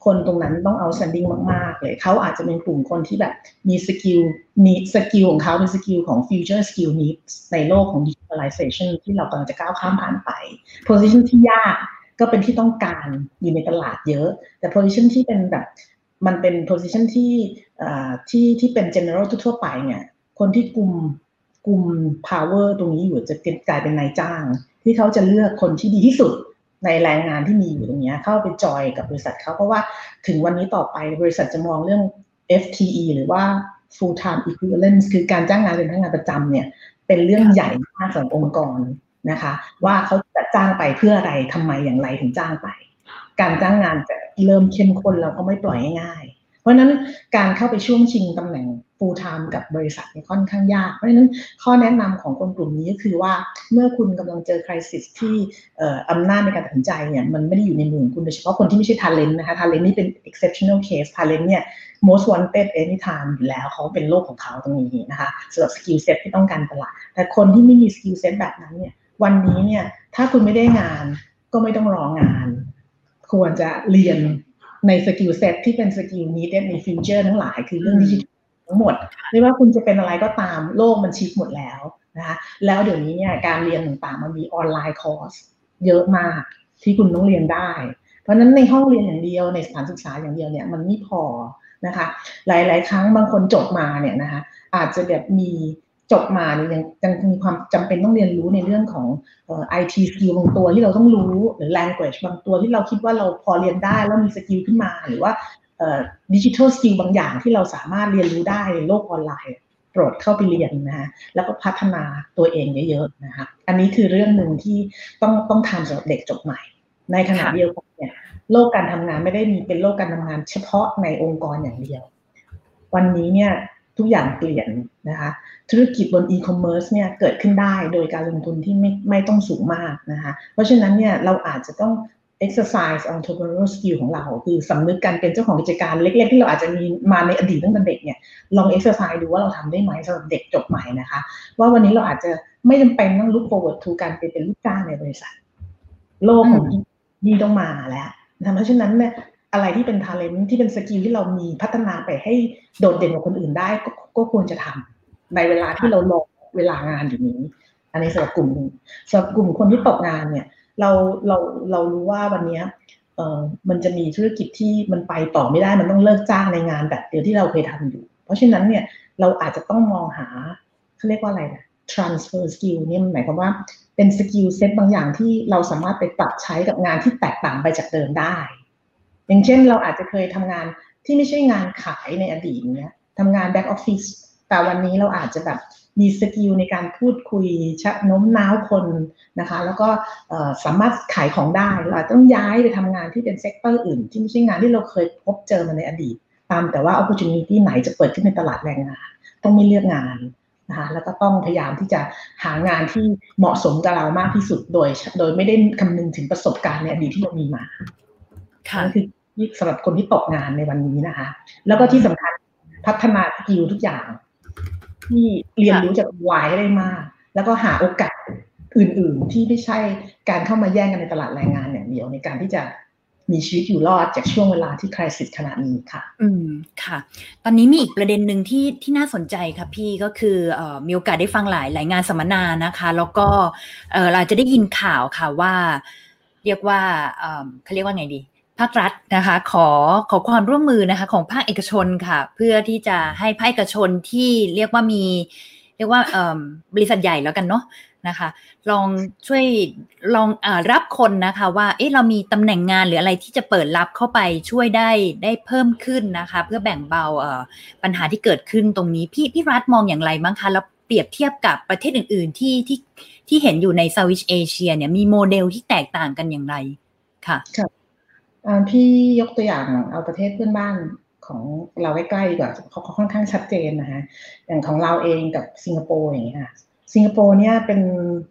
คนตรงนั้นต้องเอา standing มากๆเลยเขาอาจจะเป็นกลุ่มคนที่แบบมีสกิลมีสกิลของเขาเป็นสกิลของ future skill needs ในโลกของ digitalization ที่เรากำลังจะก้าวข้ามผ่านไป position ที่ยากก็เป็นที่ต้องการอยู่ในตลาดเยอะแต่ position ที่เป็นแบบมันเป็น position ที่ที่ที่เป็น general ทั่วไปเนี่ยคนที่กลุ่มกลุ่ม power ตรงนี้อยู่จะกลายเป็นนายจ้างที่เขาจะเลือกคนที่ดีที่สุดในแรงงานที่มีอยู่ตรงนี้เข้าไปจอยกับบริษัทเขาเพราะว่าถึงวันนี้ต่อไปบริษัทจะมองเรื่อง เอฟ ที อี หรือว่า full time equivalence คือการจ้างงานเป็นพนักงานประจำเนี่ยเป็นเรื่องใหญ่มากสำหรับองค์กรนะคะว่าเขาจะจ้างไปเพื่ออะไรทำไมอย่างไรถึงจ้างไปการจ้างงานจะเริ่มเข้มข้นแล้วก็ไม่ปล่อยง่ายๆเพราะฉะนั้นการเข้าไปช่วงชิงตำแหน่ง full time กับบริษัทเนี่ยค่อนข้างยากเพราะฉะนั้นข้อแนะนำของคนกลุ่มนี้ก็คือว่าเมื่อคุณกำลังเจอ crisis ที่อำนาจในการตัดสินใจเนี่ยมันไม่ได้อยู่ในมือคุณโดยเฉพาะคนที่ไม่ใช่ talent นะคะ talent นี่เป็น exceptional case talent เนี่ย most wanted anytime อยู่แล้วเขาเป็นโลกของเขาตรงนี้นะคะสำหรับ skill set ที่ต้องการตลาดแต่คนที่ไม่มี skill set แบบนั้นเนี่ยวันนี้เนี่ยถ้าคุณไม่ได้งานก็ไม่ต้องรองานควรจะเรียนในสกิลเซ็ตที่เป็นสกิลนี้ในฟิวเจอร์ทั้งหลายคือเรื่องดิจิทัลทั้งหมดไม่ว่าคุณจะเป็นอะไรก็ตามโลกมันชิฟหมดแล้วนะคะแล้วเดี๋ยวนี้เนี่ยการเรียนต่างๆมันมีออนไลน์คอร์สเยอะมากที่คุณต้องเรียนได้เพราะฉะนั้นในห้องเรียนอย่างเดียวในสถานศึกษาอย่างเดียวเนี่ยมันไม่พอนะคะหลายๆครั้งบางคนจบมาเนี่ยนะคะอาจจะแบบมีจบมาเนี่ยยังยังมีความจำเป็นต้องเรียนรู้ในเรื่องของเอ่อ ไอ ที skill บางตัวที่เราต้องรู้หรือ language บางตัวที่เราคิดว่าเราพอเรียนได้แล้วมีสกิลขึ้นมาหรือว่าเอ่อ digital skill บางอย่างที่เราสามารถเรียนรู้ได้ในโลกออนไลน์โปรดเข้าไปเรียนนะคะแล้วก็พัฒนาตัวเองเยอะๆนะคะอันนี้คือเรื่องนึงที่ต้องต้องทำสำหรับเด็กจบใหม่ในขณะเดียวกันเนี่ยโลกการทำงานไม่ได้มีเป็นโลกการทำงานเฉพาะในองค์กรอย่างเดียววันนี้เนี่ยทุกอย่างเปลี่ยนนะคะธุรกิจบนอีคอมเมิร์ซเนี่ยเกิดขึ้นได้โดยการลงทุนที่ไม่ไม่ต้องสูงมากนะคะเพราะฉะนั้นเนี่ยเราอาจจะต้อง exercise entrepreneurial skill ของเราคือสำนึกการเป็นเจ้าของกิจการเล็กๆที่เราอาจจะมีมาในอดีตตั้งแต่เด็กเนี่ยลอง exercise ดูว่าเราทำได้ไหมสำหรับเด็กจบใหม่นะคะว่าวันนี้เราอาจจะไม่จำเป็นต้อง look forward to การเป็นลูกจ้างในบริษัทโลกของนี่ต้องมาแล้วนะเพราะฉะนั้นเนี่ยอะไรที่เป็น talent ที่เป็นสกิลที่เรามีพัฒนาไปให้โดดเด่นกว่าคนอื่นได้ก็ก็ควรจะทำในเวลาที่เรารอเวลางานอยู่นี้อันนี้สำหรับกลุ่มนึงสำหรับกลุ่มคนที่ตกงานเนี่ยเราเราเรารู้ว่าวันนี้เอ่อมันจะมีธุรกิจที่มันไปต่อไม่ได้มันต้องเลิกจ้างในงานแบบเดียวที่เราเคยทำอยู่เพราะฉะนั้นเนี่ยเราอาจจะต้องมองหาเขาเรียกว่าอะไรนะ transfer skill เนี่ยหมายความว่าเป็นสกิลเซ็ตบางอย่างที่เราสามารถไปปรับใช้กับงานที่แตกต่างไปจากเดิมได้อย่างเช่นเราอาจจะเคยทำงานที่ไม่ใช่งานขายในอดีตเนี้ยทำงาน back office แต่วันนี้เราอาจจะแบบมีสกิลในการพูดคุยชักโน้มน้าวคนนะคะแล้วก็สามารถขายของได้เราต้องย้ายไปทำงานที่เป็นเซกเตอร์อื่นที่ไม่ใช่งานที่เราเคยพบเจอมาในอดีตตามแต่ว่า opportunity ไหนจะเปิดขึ้นในตลาดแรงงานต้องไม่เลือกงานนะคะแล้วก็ต้องพยายามที่จะหางานที่เหมาะสมกับเรามากที่สุดโดยโดยไม่ได้คำนึงถึงประสบการณ์ในอดีตที่เรามีมาค่ะนั่นคือสำหรับคนที่ตกงานในวันนี้นะคะแล้วก็ที่สำคัญพัฒนาสกิลทุกอย่างที่เรียนรู้จากวายให้ได้มากแล้วก็หาโอกาสอื่นๆที่ไม่ใช่การเข้ามาแย่งกันในตลาดแรงงานอย่างเดียวในการที่จะมีชีวิตอยู่รอดจากช่วงเวลาที่คริสิสขนาดนี้ค่ะอืมค่ะตอนนี้มีอีกประเด็นหนึ่งที่ที่น่าสนใจค่ะพี่ก็คือเอ่อมีโอกาสได้ฟังหลายหลายงานสัมมนานะคะแล้วก็เอ่อเราจะได้ยินข่าวค่ะว่าเรียกว่าเอ่อเขาเรียกว่าไงดีภาครัฐนะคะขอขอความร่วมมือนะคะของภาคเอกชนค่ะเพื่อที่จะให้ภาคเอกชนที่เรียกว่ามีเรียกว่าเอ่อบริษัทใหญ่แล้วกันเนาะนะคะลองช่วยลองเอ่อรับคนนะคะว่าเอ๊ะเรามีตำแหน่งงานหรืออะไรที่จะเปิดรับเข้าไปช่วยได้ได้เพิ่มขึ้นนะคะเพื่อแบ่งเบาเอ่อปัญหาที่เกิดขึ้นตรงนี้พี่พี่รัฐมองอย่างไรบ้างคะแล้วเปรียบเทียบกับประเทศอื่นๆที่ที่ที่เห็นอยู่ใน Southeast Asia เนี่ยมีโมเดลที่แตกต่างกันอย่างไรค่ะพี่ยกตัวอย่างเอาประเทศเพื่อนบ้านของเราใกล้ๆดีกว่าเขาค่อนข้างชัดเจนนะฮะอย่างของเราเองกับสิงคโปร์อย่างเงี้ยสิงคโปร์เนี่ยเป็น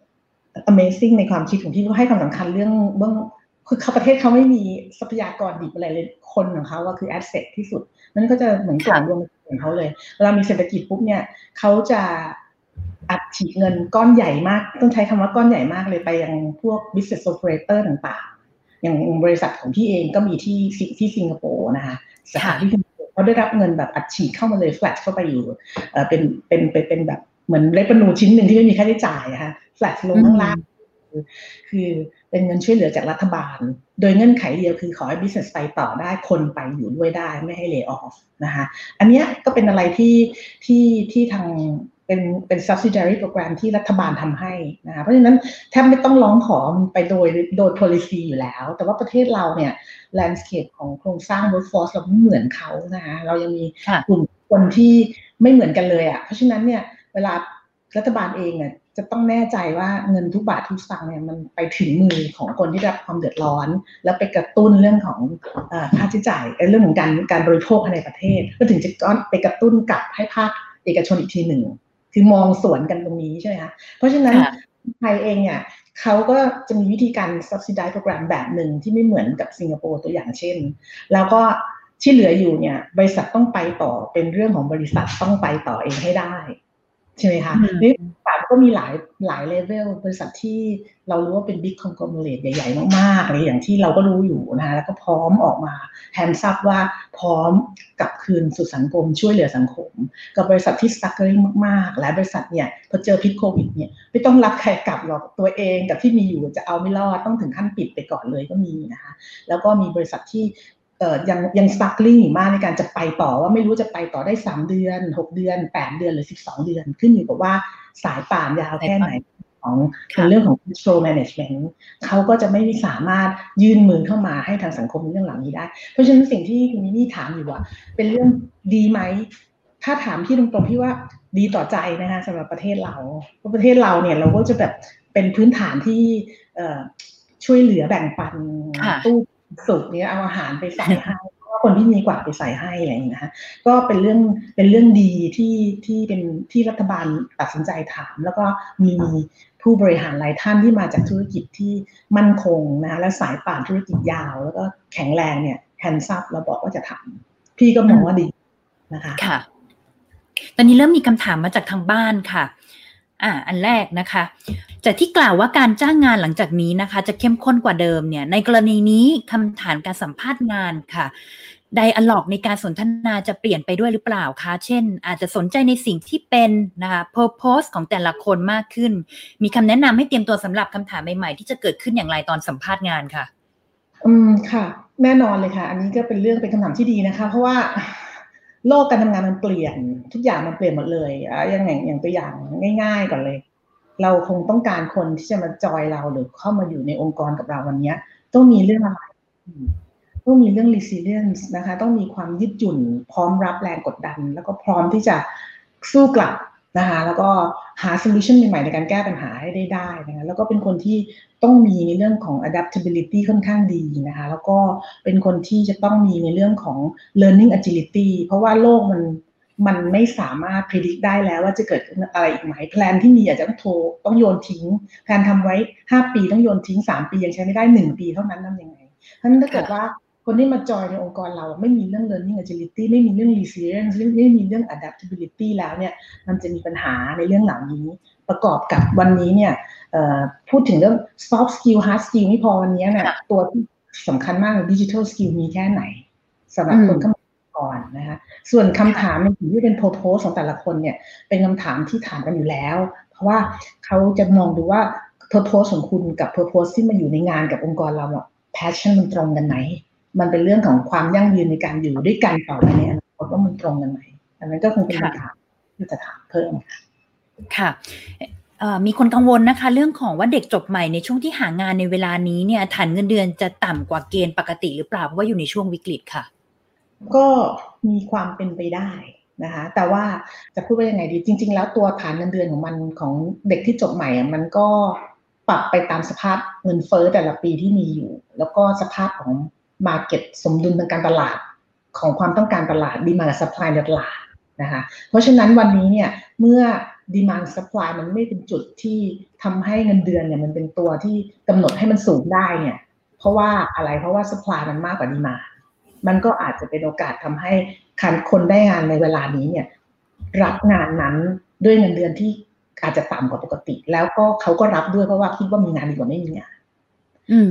amazing ในความคิดของที่เขาให้ความสำคัญเรื่องเบื้องคือเขาประเทศเขาไม่มีทรัพยากรดิบอะไรเลยคนของเขาก็คือ asset ที่สุดนั่นก็จะเหมือนกล่องรวมของเขาเลยเวลามีเศรษฐกิจปุ๊บเนี่ยเขาจะอัดฉีดเงินก้อนใหญ่มากต้องใช้คำว่าก้อนใหญ่มากเลยไปยังพวก business operator ต่างๆอย่างบริษัทของพี่เองก็มีที่ที่สิงคโปร์นะคะสถานที่เขาได้รับเงินแบบอัดฉีดเข้ามาเลยแฟลตเข้าไปอยู่เอ่อเป็นเป็นเป็นเป็นแบบเหมือนเรเวนูชิ้นหนึ่งที่ไม่มีค่าใช้จ่ายนะคะแฟลตลงข้างล่างคือเป็นเงินช่วยเหลือจากรัฐบาลโดยเงื่อนไขเดียวคือขอให้ business ไปต่อได้คนไปอยู่ด้วยได้ไม่ให้ lay off นะคะอันนี้ก็เป็นอะไรที่ที่ที่ทางเป็นเป็น subsidiary program ที่รัฐบาลทำให้นะคะเพราะฉะนั้นแทบไม่ต้องร้องขอไปโดยโดย policy อยู่แล้วแต่ว่าประเทศเราเนี่ย landscape ของโครงสร้าง workforce เราไม่เหมือนเขานะคะเรายังมีกลุ่มคนที่ไม่เหมือนกันเลยอ่ะเพราะฉะนั้นเนี่ยเวลารัฐบาลเองเนี่ยจะต้องแน่ใจว่าเงินทุกบาททุกสตางค์เนี่ยมันไปถึงมือของคนที่ได้รับความเดือดร้อนแล้วไปกระตุ้นเรื่องของเอ่อค่าใช้จ่ายเรื่องของการการบริโภคภายในประเทศก็ถึงจะก้อนไปกระตุ้นกลับให้ภาคเอกชนอีกทีหนึ่งคือมองสวนกันตรงนี้ใช่ไหมคะเพราะฉะนั้นไทยเองเนี่ยเขาก็จะมีวิธีการ subsidize program แบบหนึ่งที่ไม่เหมือนกับสิงคโปร์ตัวอย่างเช่นแล้วก็ที่เหลืออยู่เนี่ยบริษัทต้องไปต่อเป็นเรื่องของบริษัทต้องไปต่อเองให้ได้ใช่ไหมคะนี่ฝากก็มีหลายหลายเลเวลบริษัทที่เรารู้ว่าเป็น big conglomerate ใหญ่ๆมากๆอะไรอย่างที่เราก็รู้อยู่นะคะแล้วก็พร้อมออกมาแฮนด์ซับว่าพร้อมกลับคืนสู่สังคมช่วยเหลือสังคมกับบริษัทที่ struggling มากๆและบริษัทเนี่ยพอเจอพิษโควิดเนี่ยไม่ต้องรับใครกลับหรอกตัวเองกับที่มีอยู่จะเอาไม่รอดต้องถึงขั้นปิดไปก่อนเลยก็มีนะคะแล้วก็มีบริษัทที่เอ่อยังยัง struggling อยู่มากในการจะไปต่อว่าไม่รู้จะไปต่อได้สามเดือนหกเดือนแปดเดือนหรือสิบสองเดือนขึ้นอยู่กับว่าสายป่านยาวแค่ไหนของเรื่องของ control management เขาก็จะไม่สามารถยื่นมือเข้ามาให้ทางสังคมเรื่องเหล่านี้ได้เพราะฉะนั้นสิ่งที่คุณมินี่ถามอยู่ว่าเป็นเรื่องดีไหมถ้าถามพี่ตรงๆพี่ว่าดีต่อใจนะคะสำหรับประเทศเราเพราะประเทศเราเนี่ยเราก็จะแบบเป็นพื้นฐานที่เอ่อช่วยเหลือแบ่งปันตู้สุกเนี้ยเอาอาหารไปใส่ให้เพราะว่าคนที่มีกว่าไปใส่ให้อะไรอย่างเงี้ยนะคะก็เป็นเรื่องเป็นเรื่องดีที่ที่เป็นที่รัฐบาลตัดสินใจถามแล้วก็มีผู้บริหารหลายท่านที่มาจากธุรกิจที่มั่นคงนะคะและสายป่านธุรกิจยาวแล้วก็แข็งแรงเนี่ยแฮนด์ซับเราบอกว่าจะทำพี่ก็มองว่าดีนะคะค่ะตอนนี้เริ่มมีคำถามมาจากทางบ้านค่ะอ่าอันแรกนะคะจากที่กล่าวว่าการจ้างงานหลังจากนี้นะคะจะเข้มข้นกว่าเดิมเนี่ยในกรณีนี้คำถามการสัมภาษณ์งานค่ะไดอะล็อกในการสนทนาจะเปลี่ยนไปด้วยหรือเปล่าคะเช่นอาจจะสนใจในสิ่งที่เป็นนะคะ purpose ของแต่ละคนมากขึ้นมีคำแนะนำให้เตรียมตัวสำหรับคำถามใหม่ๆที่จะเกิดขึ้นอย่างไรตอนสัมภาษณ์งานค่ะอืมค่ะแน่นอนเลยค่ะอันนี้ก็เป็นเรื่องเป็นคำถามที่ดีนะคะเพราะว่าโลกการทำงานมันเปลี่ยนทุกอย่างมันเปลี่ยนหมดเลยอ่ะอย่างอย่างตัวอย่างง่ายๆก่อนเลยเราคงต้องการคนที่จะมาจอยเราหรือเข้ามาอยู่ในองค์กรกับเราวันนี้ต้องมีเรื่องอะไรต้องมีเรื่อง resilience นะคะต้องมีความยืดหยุ่นพร้อมรับแรงกดดันแล้วก็พร้อมที่จะสู้กลับนะคะแล้วก็หา solution ใหม่ๆในการแก้ปัญหาให้ได้ได้นะคะแล้วก็เป็นคนที่ต้องมีในเรื่องของ adaptability ค่อนข้างดีนะคะแล้วก็เป็นคนที่จะต้องมีในเรื่องของ learning agility เพราะว่าโลกมันมันไม่สามารถ predict ได้แล้วว่าจะเกิดอะไรอีกไหมแพลนที่มีอาจจะต้องโทรต้องโยนทิ้งแพลนทำไว้ห้าปีต้องโยนทิ้งสามปียังใช้ไม่ได้หนึ่งปีเท่านั้นทำยังไงเพราะฉะนั้นถ้าเกิดว่าคนที่มาจอยในองค์กรเราไม่มีเรื่อง learning agility ไม่มีเรื่อง resilience ไม่มีเรื่อง adaptability แล้วเนี่ยมันจะมีปัญหาในเรื่องเหล่านี้ประกอบกับวันนี้เนี่ยพูดถึงเรื่อง soft skill hard skill ไม่พอวันนี้เนี่ยตัวที่สำคัญมากเลย digital skill มีแค่ไหนสำหรับคนเข้ามาก่อนนะคะส่วนคำถามในสิ่งที่เป็น purpose ของแต่ละคนเนี่ยเป็นคำถามที่ถามกันอยู่แล้วเพราะว่าเขาจะมองดูว่า purpose ของคุณกับ purpose ที่มาอยู่ในงานกับองค์กรเราอะ passion มันตรงกันไหมมันเป็นเรื่องของความยั่งยืนในการอยู่ด้วยกันต่อไปในอนาคตว่ามันตรงกันไหมอันนั้นก็คงเป็นคำถามที่จะถามเพิ่มค่ะมีคนกังวลนะคะเรื่องของว่าเด็กจบใหม่ในช่วงที่หางานในเวลานี้เนี่ยฐานเงินเดือนจะต่ำกว่าเกณฑ์ปกติหรือเปล่าเพราะว่าอยู่ในช่วงวิกฤตค่ะก็มีความเป็นไปได้นะคะแต่ว่าจะพูดว่ายังไงดีจริงๆแล้วตัวฐานเงินเดือนของมันของเด็กที่จบใหม่มันก็ปรับไปตามสภาพเงินเฟ้อแต่ละปีที่มีอยู่แล้วก็สภาพของmarket สมดุลทางการตลาดของความต้องการตลาด demand supply ในตลาดนะคะเพราะฉะนั้นวันนี้เนี่ยเมื่อ demand supply มันไม่เป็นจุดที่ทำให้เงินเดือนเนี่ยมันเป็นตัวที่กำหนดให้มันสูงได้เนี่ยเพราะว่าอะไรเพราะว่า supply มันมากกว่า demand มันก็อาจจะเป็นโอกาสทำให้คนได้งานในเวลานี้เนี่ยรับงานนั้นด้วยเงินเดือนที่อาจจะต่ำกว่าปกติแล้วก็เขาก็รับด้วยเพราะว่าคิดว่ามีงานดีกว่าไม่มีงานอืม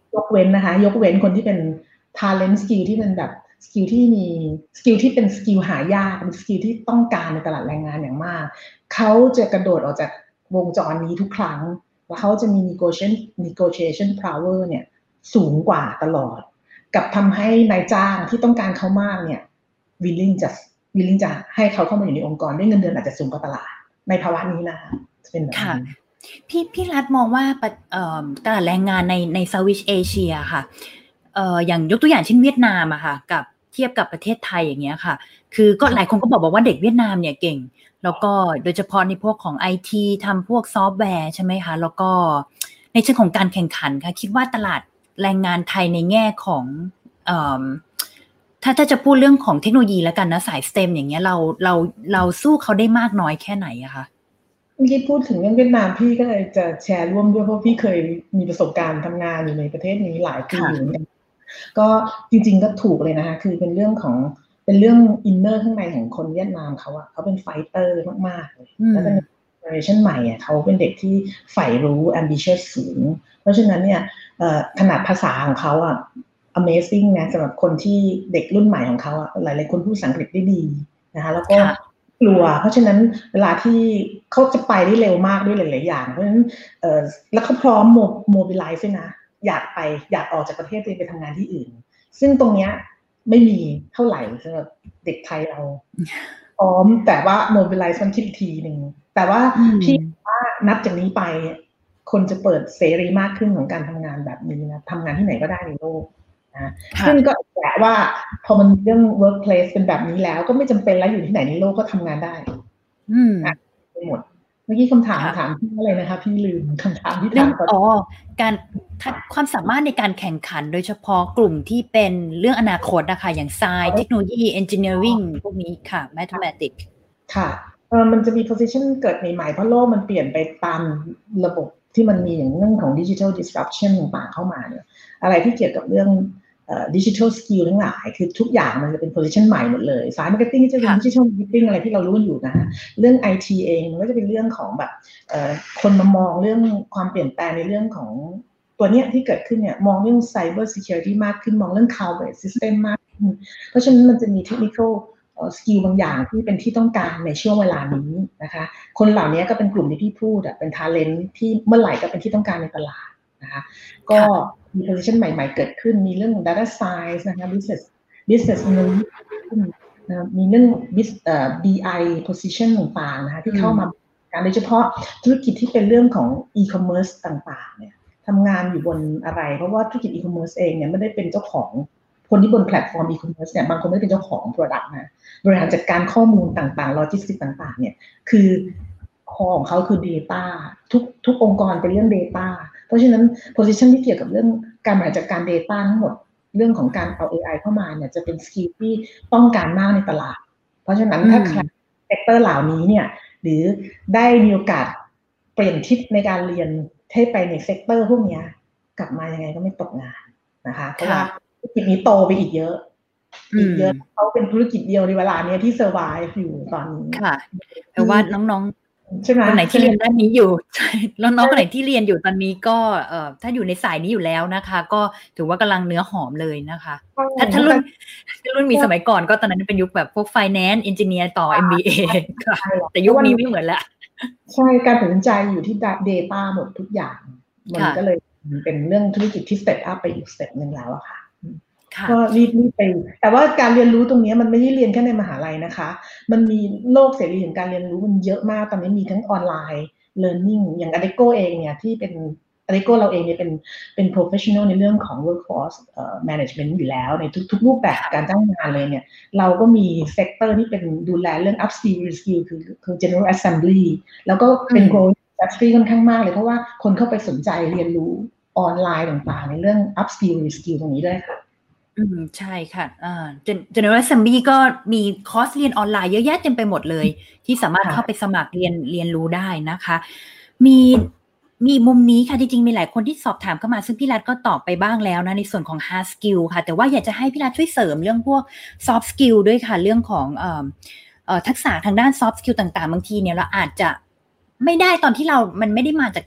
ยกเว้นนะคะยกเว้นคนที่เป็น talent skill ที่เป็นแบบสกิลที่มีสกิลที่เป็นสกิลหายากเป็นสกิลที่ต้องการในตลาดแรงงานอย่างมากเขาจะกระโดดออกจากวงจรนี้ทุกครั้งแล้วเขาจะมี negotiation negotiation power เนี่ยสูงกว่าตลอดกับทำให้นายจ้างที่ต้องการเขามากเนี่ย willing จะ willing จะให้เขาเข้ามาอยู่ในองค์กรได้เงินเดือนอาจจะสูงกว่าตลาดในภาวะนี้นะคะจะเป็นแบบนี้พี่พี่รัฐมองว่าตลาดแรงงานในในเซาท์อีสต์เอเชียค่ะเอ่ออย่างยกตัวอย่างเช่นเวียดนามอะค่ะกับเทียบกับประเทศไทยอย่างเงี้ยค่ะคือก็หลายคนก็บอกบอกว่าเด็กเวียดนามเนี่ยเก่งแล้วก็โดยเฉพาะในพวกของ ไอ ที ทำพวกซอฟต์แวร์ใช่ไหมคะแล้วก็ในเชิงของการแข่งขันค่ะคิดว่าตลาดแรงงานไทยในแง่ของเอ่อถ้าถ้าจะพูดเรื่องของเทคโนโลยีแล้วกันนะสาย สเต็ม อย่างเงี้ยเราเราเราสู้เขาได้มากน้อยแค่ไหนอะคะเมื่อกี้พูดถึงเรื่องเวียดนามพี่ก็เลยจะแชร์ร่วมด้วยเพราะพี่เคยมีประสบการณ์ทำงานอยู่ในประเทศนี้หลายปีอยู่เหมือนกันก็จริงๆก็ถูกเลยนะคะคือเป็นเรื่องของเป็นเรื่องอินเนอร์ข้างในของคนเวียดนามเขาอะเขาเป็นไฟเตอร์มากๆเลยแล้วเป็นเจเนอเรชันใหม่อะเขาเป็นเด็กที่ใฝ่รู้ ambitious สูงเพราะฉะนั้นเนี่ยขนาดภาษาของเขาอะ amazing นะสำหรับคนที่เด็กรุ่นใหม่ของเขาอะหลายๆคนพูดภาษาอังกฤษได้ดีนะคะแล้วก็กลัวเพราะฉะนั้นเวลาที่เขาจะไปได้เร็วมากด้วยหลายๆอย่างเพราะฉะนั้นเอ่อแล้วเขาพร้อมโมบิลไลซ์ด้วยนะอยากไปอยากออกจากประเทศไปทำงานที่อื่นซึ่งตรงเนี้ยไม่มีเท่าไหร่สำหรับเด็กไทยเราพร้อมแต่ว่าโมบิลไลซ์มันคิดทีหนึ่งแต่ว่าพี่ว่านับจากนี้ไปคนจะเปิดเสรีมากขึ้นของการทำงานแบบนี้นะทำงานที่ไหนก็ได้ในโลกนะซึ่งก็แปลว่าพอมันเรื่อง workplace เป็นแบบนี้แล้วก็ไม่จำเป็นแล้วอยู่ที่ไหนในโลกก็ทำงานได้อืมไปหมดเมื่อกี้คำถามถามพี่อะไรนะคะพี่ลืมคำถามที่ถามอ๋อการความสามารถในการแข่งขันโดยเฉพาะกลุ่มที่เป็นเรื่องอนาคตนะคะอย่าง Science เทคโนโลยี Engineering พวกนี้ค่ะ Mathematics ค่ะเออมันจะมี position เกิดใหม่ๆเพราะโลกมันเปลี่ยนไปตามระบบที่มันมีอย่างเรื่องของ digital disruption ต่างๆเข้ามาเนี่ยอะไรที่เกี่ยวกับเรื่องดิจิทัลสกิลทั้งหลายคือทุกอย่างมันจะเป็น position ใหม่หมดเลยสายมาร์เก็ตติ้งจะเป็นดิจิทัลมาร์เก็ตติ้งอะไรที่เรารู้อยู่นะเรื่อง ไอ ที เองมันก็จะเป็นเรื่องของแบบคนมามองเรื่องความเปลี่ยนแปลงในเรื่องของตัวเนี้ยที่เกิดขึ้นเนี่ยมองเรื่อง cyber security มากขึ้นมองเรื่อง cloud based system มากขึ้นเพราะฉะนั้นมันจะมี technicalสกิลบางอย่างที่เป็นที่ต้องการในช่วงเวลานี้นะคะคนเหล่านี้ก็เป็นกลุ่มที่พี่พูดอ่ะเป็น talent ที่เมื่อไหร่ก็เป็นที่ต้องการในตลาดนะคะก็มี position ใหม่ๆเกิดขึ้นมีเรื่อง data science นะคะ business business analyst นะมีเรื่อง บี ไอ position ต่างๆนะคะที่เข้ามาการโดยเฉพาะธุรกิจที่เป็นเรื่องของ e-commerce ต่างๆเนี่ยทำงานอยู่บนอะไรเพราะว่าธุรกิจ e-commerce เองเนี่ยไม่ได้เป็นเจ้าของคนที่บนแพลตฟอร์ม e-commerce เนี่ยบางคนไม่ได้เป็นเจ้าของ product นะบริหารจัดการข้อมูลต่างๆ logistics ต่างๆเนี่ยคือคอของเขาคือ data ทุกทุกองค์กรเป็นเรื่อง data เพราะฉะนั้น position ที่เกี่ยวกับเรื่องการบริหารจัดการ data ทั้งหมดเรื่องของการเอา เอ ไอ เข้ามาเนี่ยจะเป็นสกิลที่ต้องการมากในตลาดเพราะฉะนั้นถ้าใครเซกเตอร์เหล่านี้เนี่ยหรือได้มีโอกาสเปลี่ยนทิศในการเรียนให้ไปในเซกเตอร์พวกนี้กลับมายังไงก็ไม่ตกงานนะคะเพราะว่าธุรกิจนี้โตไปอีกเยอะอีกเยอะเขาเป็นธุรกิจเดียวในเวลานี้ที่เซอร์ไวฟ์อยู่ตอนนี้ค่ะแต่ว่าน้องใช่ไหมคนไหนที่เรียนด้านนี้อยู่ใช่แล้วน้องคนไหนที่เรียนอยู่ตอนนี้ก็เอ่อถ้าอยู่ในสายนี้อยู่แล้วนะคะก็ถือว่ากำลังเนื้อหอมเลยนะคะถ้าถ้ารุ่นรุ่นมีสมัยก่อนก็ตอนนั้นเป็นยุคแบบพวก Finance Engineer ต่อ เอ็ม บี เอ ค่ะแต่ยุคนี้ไม่เหมือนแล้วใช่การตัดสินใจอยู่ที่ data หมดทุกอย่างมันก็เลยเป็นเรื่องธุรกิจที่ step up ไปอีก step นึงแล้วอะค่ะก็รีบรีบไปแต่ว่าการเรียนรู้ตรงนี้มันไม่ได้เรียนแค่ในมหาลัยนะคะมันมีโลกเสรีของการเรียนรู้มันเยอะมากตอนนี้มีทั้งออนไลน์ learning อย่าง Adecco เองเนี่ยที่เป็น Adecco เราเองเนี่ยเป็นเป็น professional ในเรื่องของ workforce management อยู่แล้วในทุกๆรูปแบบการจ้างงานเลยเนี่ยเราก็มีเซกเตอร์ที่เป็นดูแลเรื่อง upskill reskill คือคือ general assembly แล้วก็เป็น growing industry ค่อนข้างมากเลยเพราะว่าคนเข้าไปสนใจเรียนรู้ออนไลน์ต่างๆในเรื่อง upskill reskill ตรงนี้ด้วยค่ะอืมใช่ค่ะอ่า General Assembly ก็มีคอร์สเรียนออนไลน์เยอะแยะเต็มไปหมดเลยที่สามารถเข้าไปสมัครเรียนเรียนรู้ได้นะคะมีมีมุมนี้ค่ะจริงๆมีหลายคนที่สอบถามเข้ามาซึ่งพี่รัฐก็ตอบไปบ้างแล้วนะในส่วนของ hard skill ค่ะแต่ว่าอยากจะให้พี่รัฐช่วยเสริมเรื่องพวก soft skill ด้วยค่ะเรื่องของเอ่อเอ่อทักษะทางด้าน soft skill ต่างๆบางทีเนี่ยเราอาจจะไม่ได้ตอนที่เรามันไม่ได้มาจาก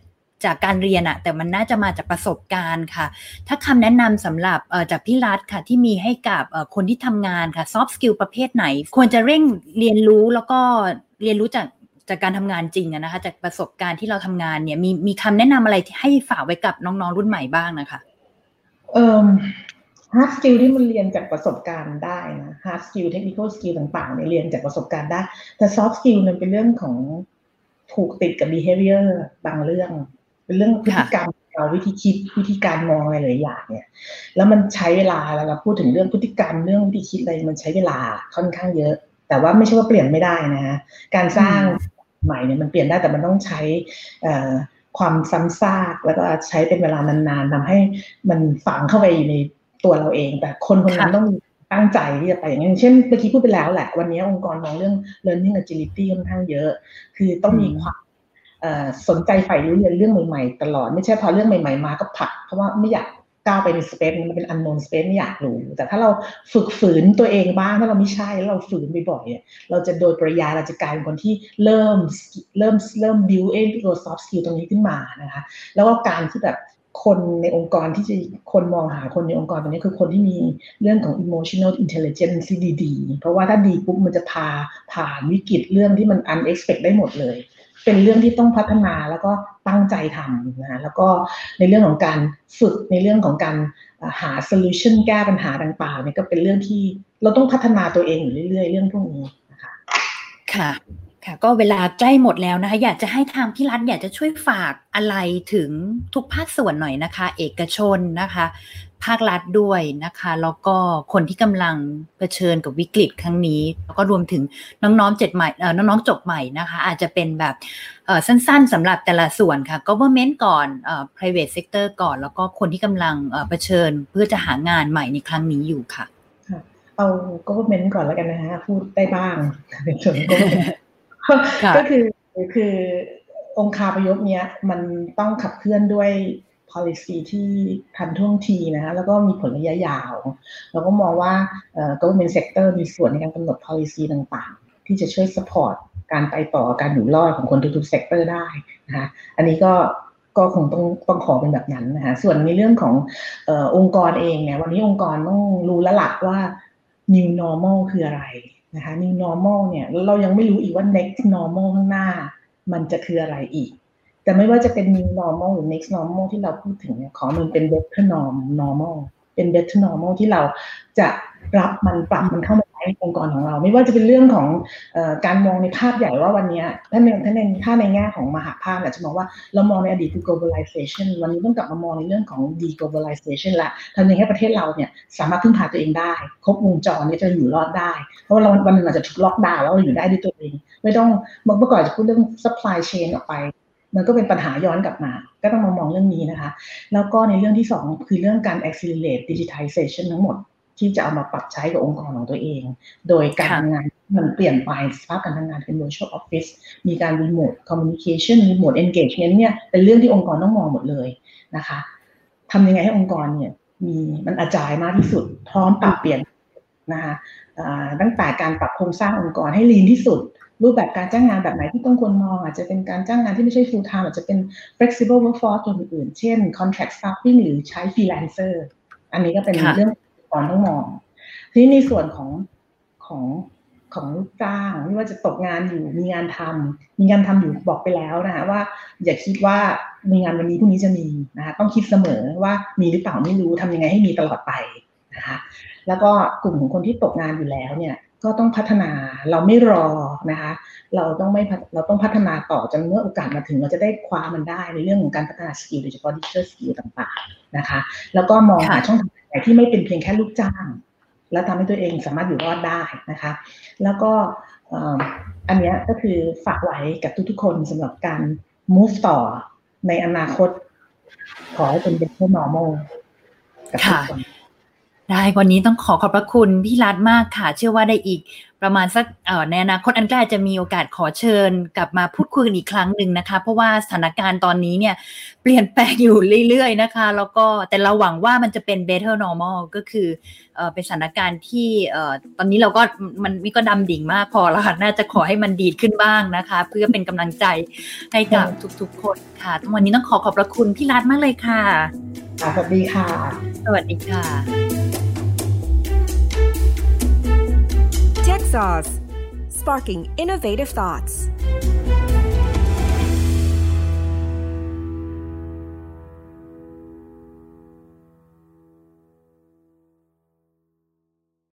จากการเรียนอะแต่มันน่าจะมาจากประสบการณ์ค่ะถ้าคำแนะนำสำหรับจากพี่รัฐค่ะที่มีให้กับคนที่ทำงานค่ะ soft skill ประเภทไหนควรจะเร่งเรียนรู้แล้วก็เรียนรู้จากจากการทำงานจริงนะคะจากประสบการณ์ที่เราทำงานเนี่ยมีมีคำแนะนำอะไรให้ฝากไว้กับน้องๆรุ่นใหม่บ้างนะคะเอ่อ hard skill ที่มันเรียนจากประสบการณ์ได้นะ hard skill technical skill ต่างๆเนี่ยเรียนจากประสบการณ์ได้แต่ soft skill มันเป็นเรื่องของผูกติดกับ behavior บางเรื่องเป็นเรื่องพฤติกรรมเราวิธีคิดวิธีการมองอะไรหลายอย่างเนี่ยแล้วมันใช้เวลาแล้วเราพูดถึงเรื่องพฤติกรรมเรื่องวิธีคิดอะไรมันใช้เวลาค่อนข้างเยอะแต่ว่าไม่ใช่ว่าเปลี่ยนไม่ได้นะฮะการสร้างใหม่เนี่ยมันเปลี่ยนได้แต่มันต้องใช้ความซ้ำซากแล้วก็ใช้เป็นเวลานานๆทำให้มันฝังเข้าไปในตัวเราเองแต่คนคนนั้นต้องมีตั้งใจที่จะไปอย่างนี้เช่นเมื่อกี้พูดไปแล้วแหละวันนี้องค์กรมองเรื่อง learning agility ค่อนข้างเยอะคือต้องมีความสนใจใฝ่รู้เรียนเรื่องใหม่ๆตลอดไม่ใช่พอเรื่องใหม่ๆมาก็ผลักเพราะว่าไม่อยากก้าวไปในสเปซมันเป็น unknown space ไม่อยากรู้แต่ถ้าเราฝึกฝืนตัวเองบ้างถ้าเราไม่ใช่แล้วเราฝืนบ่อยๆเราจะโดยปริยายเราจะกลายเป็นคนที่เริ่มเริ่มเริ่ม build เองตัว soft skill ตรงนี้ขึ้นมานะคะแล้วก็การที่แบบคนในองค์กรที่จะคนมองหาคนในองค์กรตรงนี้คือคนที่มีเรื่องของ emotional intelligence ที่ดีๆเพราะว่าถ้าดีปุ๊บมันจะพาผ่านวิกฤตเรื่องที่มัน unexpected ได้หมดเลยเป็นเรื่องที่ต้องพัฒนาแล้วก็ตั้งใจทำนะแล้วก็ในเรื่องของการฝึกในเรื่องของการหา solution แก้ปัญหาต่างๆเนี่ยก็เป็นเรื่องที่เราต้องพัฒนาตัวเองอยู่เรื่อยๆเรื่องพวกนี้นะคะค่ะค่ะก็เวลาใกล้หมดแล้วนะคะอยากจะให้ทางพี่รัฐอยากจะช่วยฝากอะไรถึงทุกภาคส่วนหน่อยนะคะเอกชนนะคะภาครัฐด้วยนะคะแล้วก็คนที่กำลังเผชิญกับวิกฤตครั้งนี้แล้วก็รวมถึงน้องๆเจ็ดใหม่เอ่อน้องๆจบใหม่นะคะอาจจะเป็นแบบเอ่อสั้นๆสำหรับแต่ละส่วนค่ะ government ก่อนเอ่อ private sector ก่อนแล้วก็คนที่กำลังเอ่อเผชิญเพื่อจะหางานใหม่ในครั้งนี้อยู่ค่ะเอา government ก่อนแล้วกันนะคะพูดได้บ้างในส่วนของ government ก็คือคือองค์คาพยพเนี้ยมันต้องขับเคลื่อนด้วย policy ที่ทันท่วงทีนะคะแล้วก็มีผลระยะยาวแล้วก็มองว่าเอ่อ government sector มีส่วนในการกำหนด policy ต่างๆที่จะช่วย support การไปต่อการอยู่รอดของคนทุกๆ sector ได้นะคะอันนี้ก็ก็คงต้องต้องขอเป็นแบบนั้นนะคะส่วนในเรื่องของเอ่อองค์กรเองเนี่ยวันนี้องค์กรต้องรู้แล้วล่ะว่า new normal คืออะไรนะคะ new normal เนี่ยเรายังไม่รู้อีกว่า next normal ข้างหน้ามันจะคืออะไรอีกแต่ไม่ว่าจะเป็น new normal หรือ next normal ที่เราพูดถึงเนี่ยขอมันเป็น better normal เป็น better normal ที่เราจะรับมันปรับมันเข้ามาในองค์กรของเราไม่ว่าจะเป็นเรื่องของเอ่อการมองในภาพใหญ่ว่าวันนี้ถ้าในถ้าในถ้าในแง่ของมหาภาคอาจจะมองว่าเรามองในอดีตคือ globalization วันนี้ต้องกลับมามองในเรื่องของ deglobalization ละทำยังไงให้ประเทศเราเนี่ยสามารถพึ่งพาตัวเองได้ครบวงจรเนี่ยจะอยู่รอดได้เพราะว่าเราวันนึงอาจจะถูกล็อกดาวน์แล้วเราอยู่ได้ด้วยตัวเองไม่ต้องเมื่อก่อนจะพูดเรื่อง supply chain ออกไปมันก็เป็นปัญหาย้อนกลับมาก็ต้องมามองเรื่องนี้นะคะแล้วก็ในเรื่องที่สองคือเรื่องการ accelerate digitization ทั้งหมดที่จะเอามาปรับใช้กับองค์กรของตัวเองโดยการทำงานมันเปลี่ยนไปสภาพการทำงานเป็น virtual office มีการ remote communication remote engagement เนี่ยเป็นเรื่องที่องค์กรต้องมองหมดเลยนะคะทำยังไงให้องค์กรเนี่ยมีมันอาจายมากที่สุดพร้อมปรับเปลี่ยนนะคะตั้งแต่การปรับโครงสร้างองค์กรให้ lean ที่สุดรูปแบบการจ้างงานแบบไหนที่ต้องควรมองอาจจะเป็นการจ้างงานที่ไม่ใช่ full time อาจจะเป็น flexible workforce ตัวอื่นๆเช่น contract staffing หรือใช้ freelancer อันนี้ก็เป็นเรื่องก่อนต้องมองทีนี้ในส่วนของของของลูกจ้างไม่ว่าจะตกงานอยู่มีงานทำมีงานทำอยู่บอกไปแล้วนะคะว่าอย่าคิดว่ามีงานวันนี้พรุ่งนี้จะมีนะคะต้องคิดเสมอว่ามีหรือเปล่าไม่รู้ทำยังไงให้มีตลอดไปนะคะแล้วก็กลุ่มของคนที่ตกงานอยู่แล้วเนี่ยก็ต้องพัฒนาเราไม่รอนะคะเราต้องไม่เราต้องพัฒนาต่อจนเมื่อโอกาสมาถึงเราจะได้คว้ามันได้ในเรื่องของการพัฒนาสกิลโดยเฉพาะ digital skill ต่างๆนะคะแล้วก็มองหาช่องทางไหนที่ไม่เป็นเพียงแค่ลูกจ้างแล้วทำให้ตัวเองสามารถอยู่รอดได้นะคะแล้วก็อันนี้ก็คือฝากไว้กับทุกๆคนสำหรับการ move ต่อในอนาคตขอให้เป็น better normal กับทุกคนได้วันนี้ต้องขอขอบพระคุณพี่รัฐมากค่ะเชื่อว่าได้อีกประมาณสักเอ่อในอนาคตอันใกล้จะมีโอกาสขอเชิญกลับมาพูดคุยกันอีกครั้งหนึ่งนะคะเพราะว่าสถานการณ์ตอนนี้เนี่ยเปลี่ยนแปลงอยู่เรื่อยๆนะคะแล้วก็แต่เราหวังว่ามันจะเป็น better normal ก็คือเอ่อเป็นสถานการณ์ที่เอ่อตอนนี้เราก็มันมีก็ดำดิ่งมากพอแล้วค่ะน่าจะขอให้มันดีขึ้นบ้างนะคะเพื่อเป็นกำลังใจให้กับทุกๆคนค่ะทั้งวันนี้ต้องขอขอบพระคุณพี่รัฐมากเลยค่ะสวัสดีค่ะสวัสดีค่ะ Tech Sauce, sparking innovative thoughts.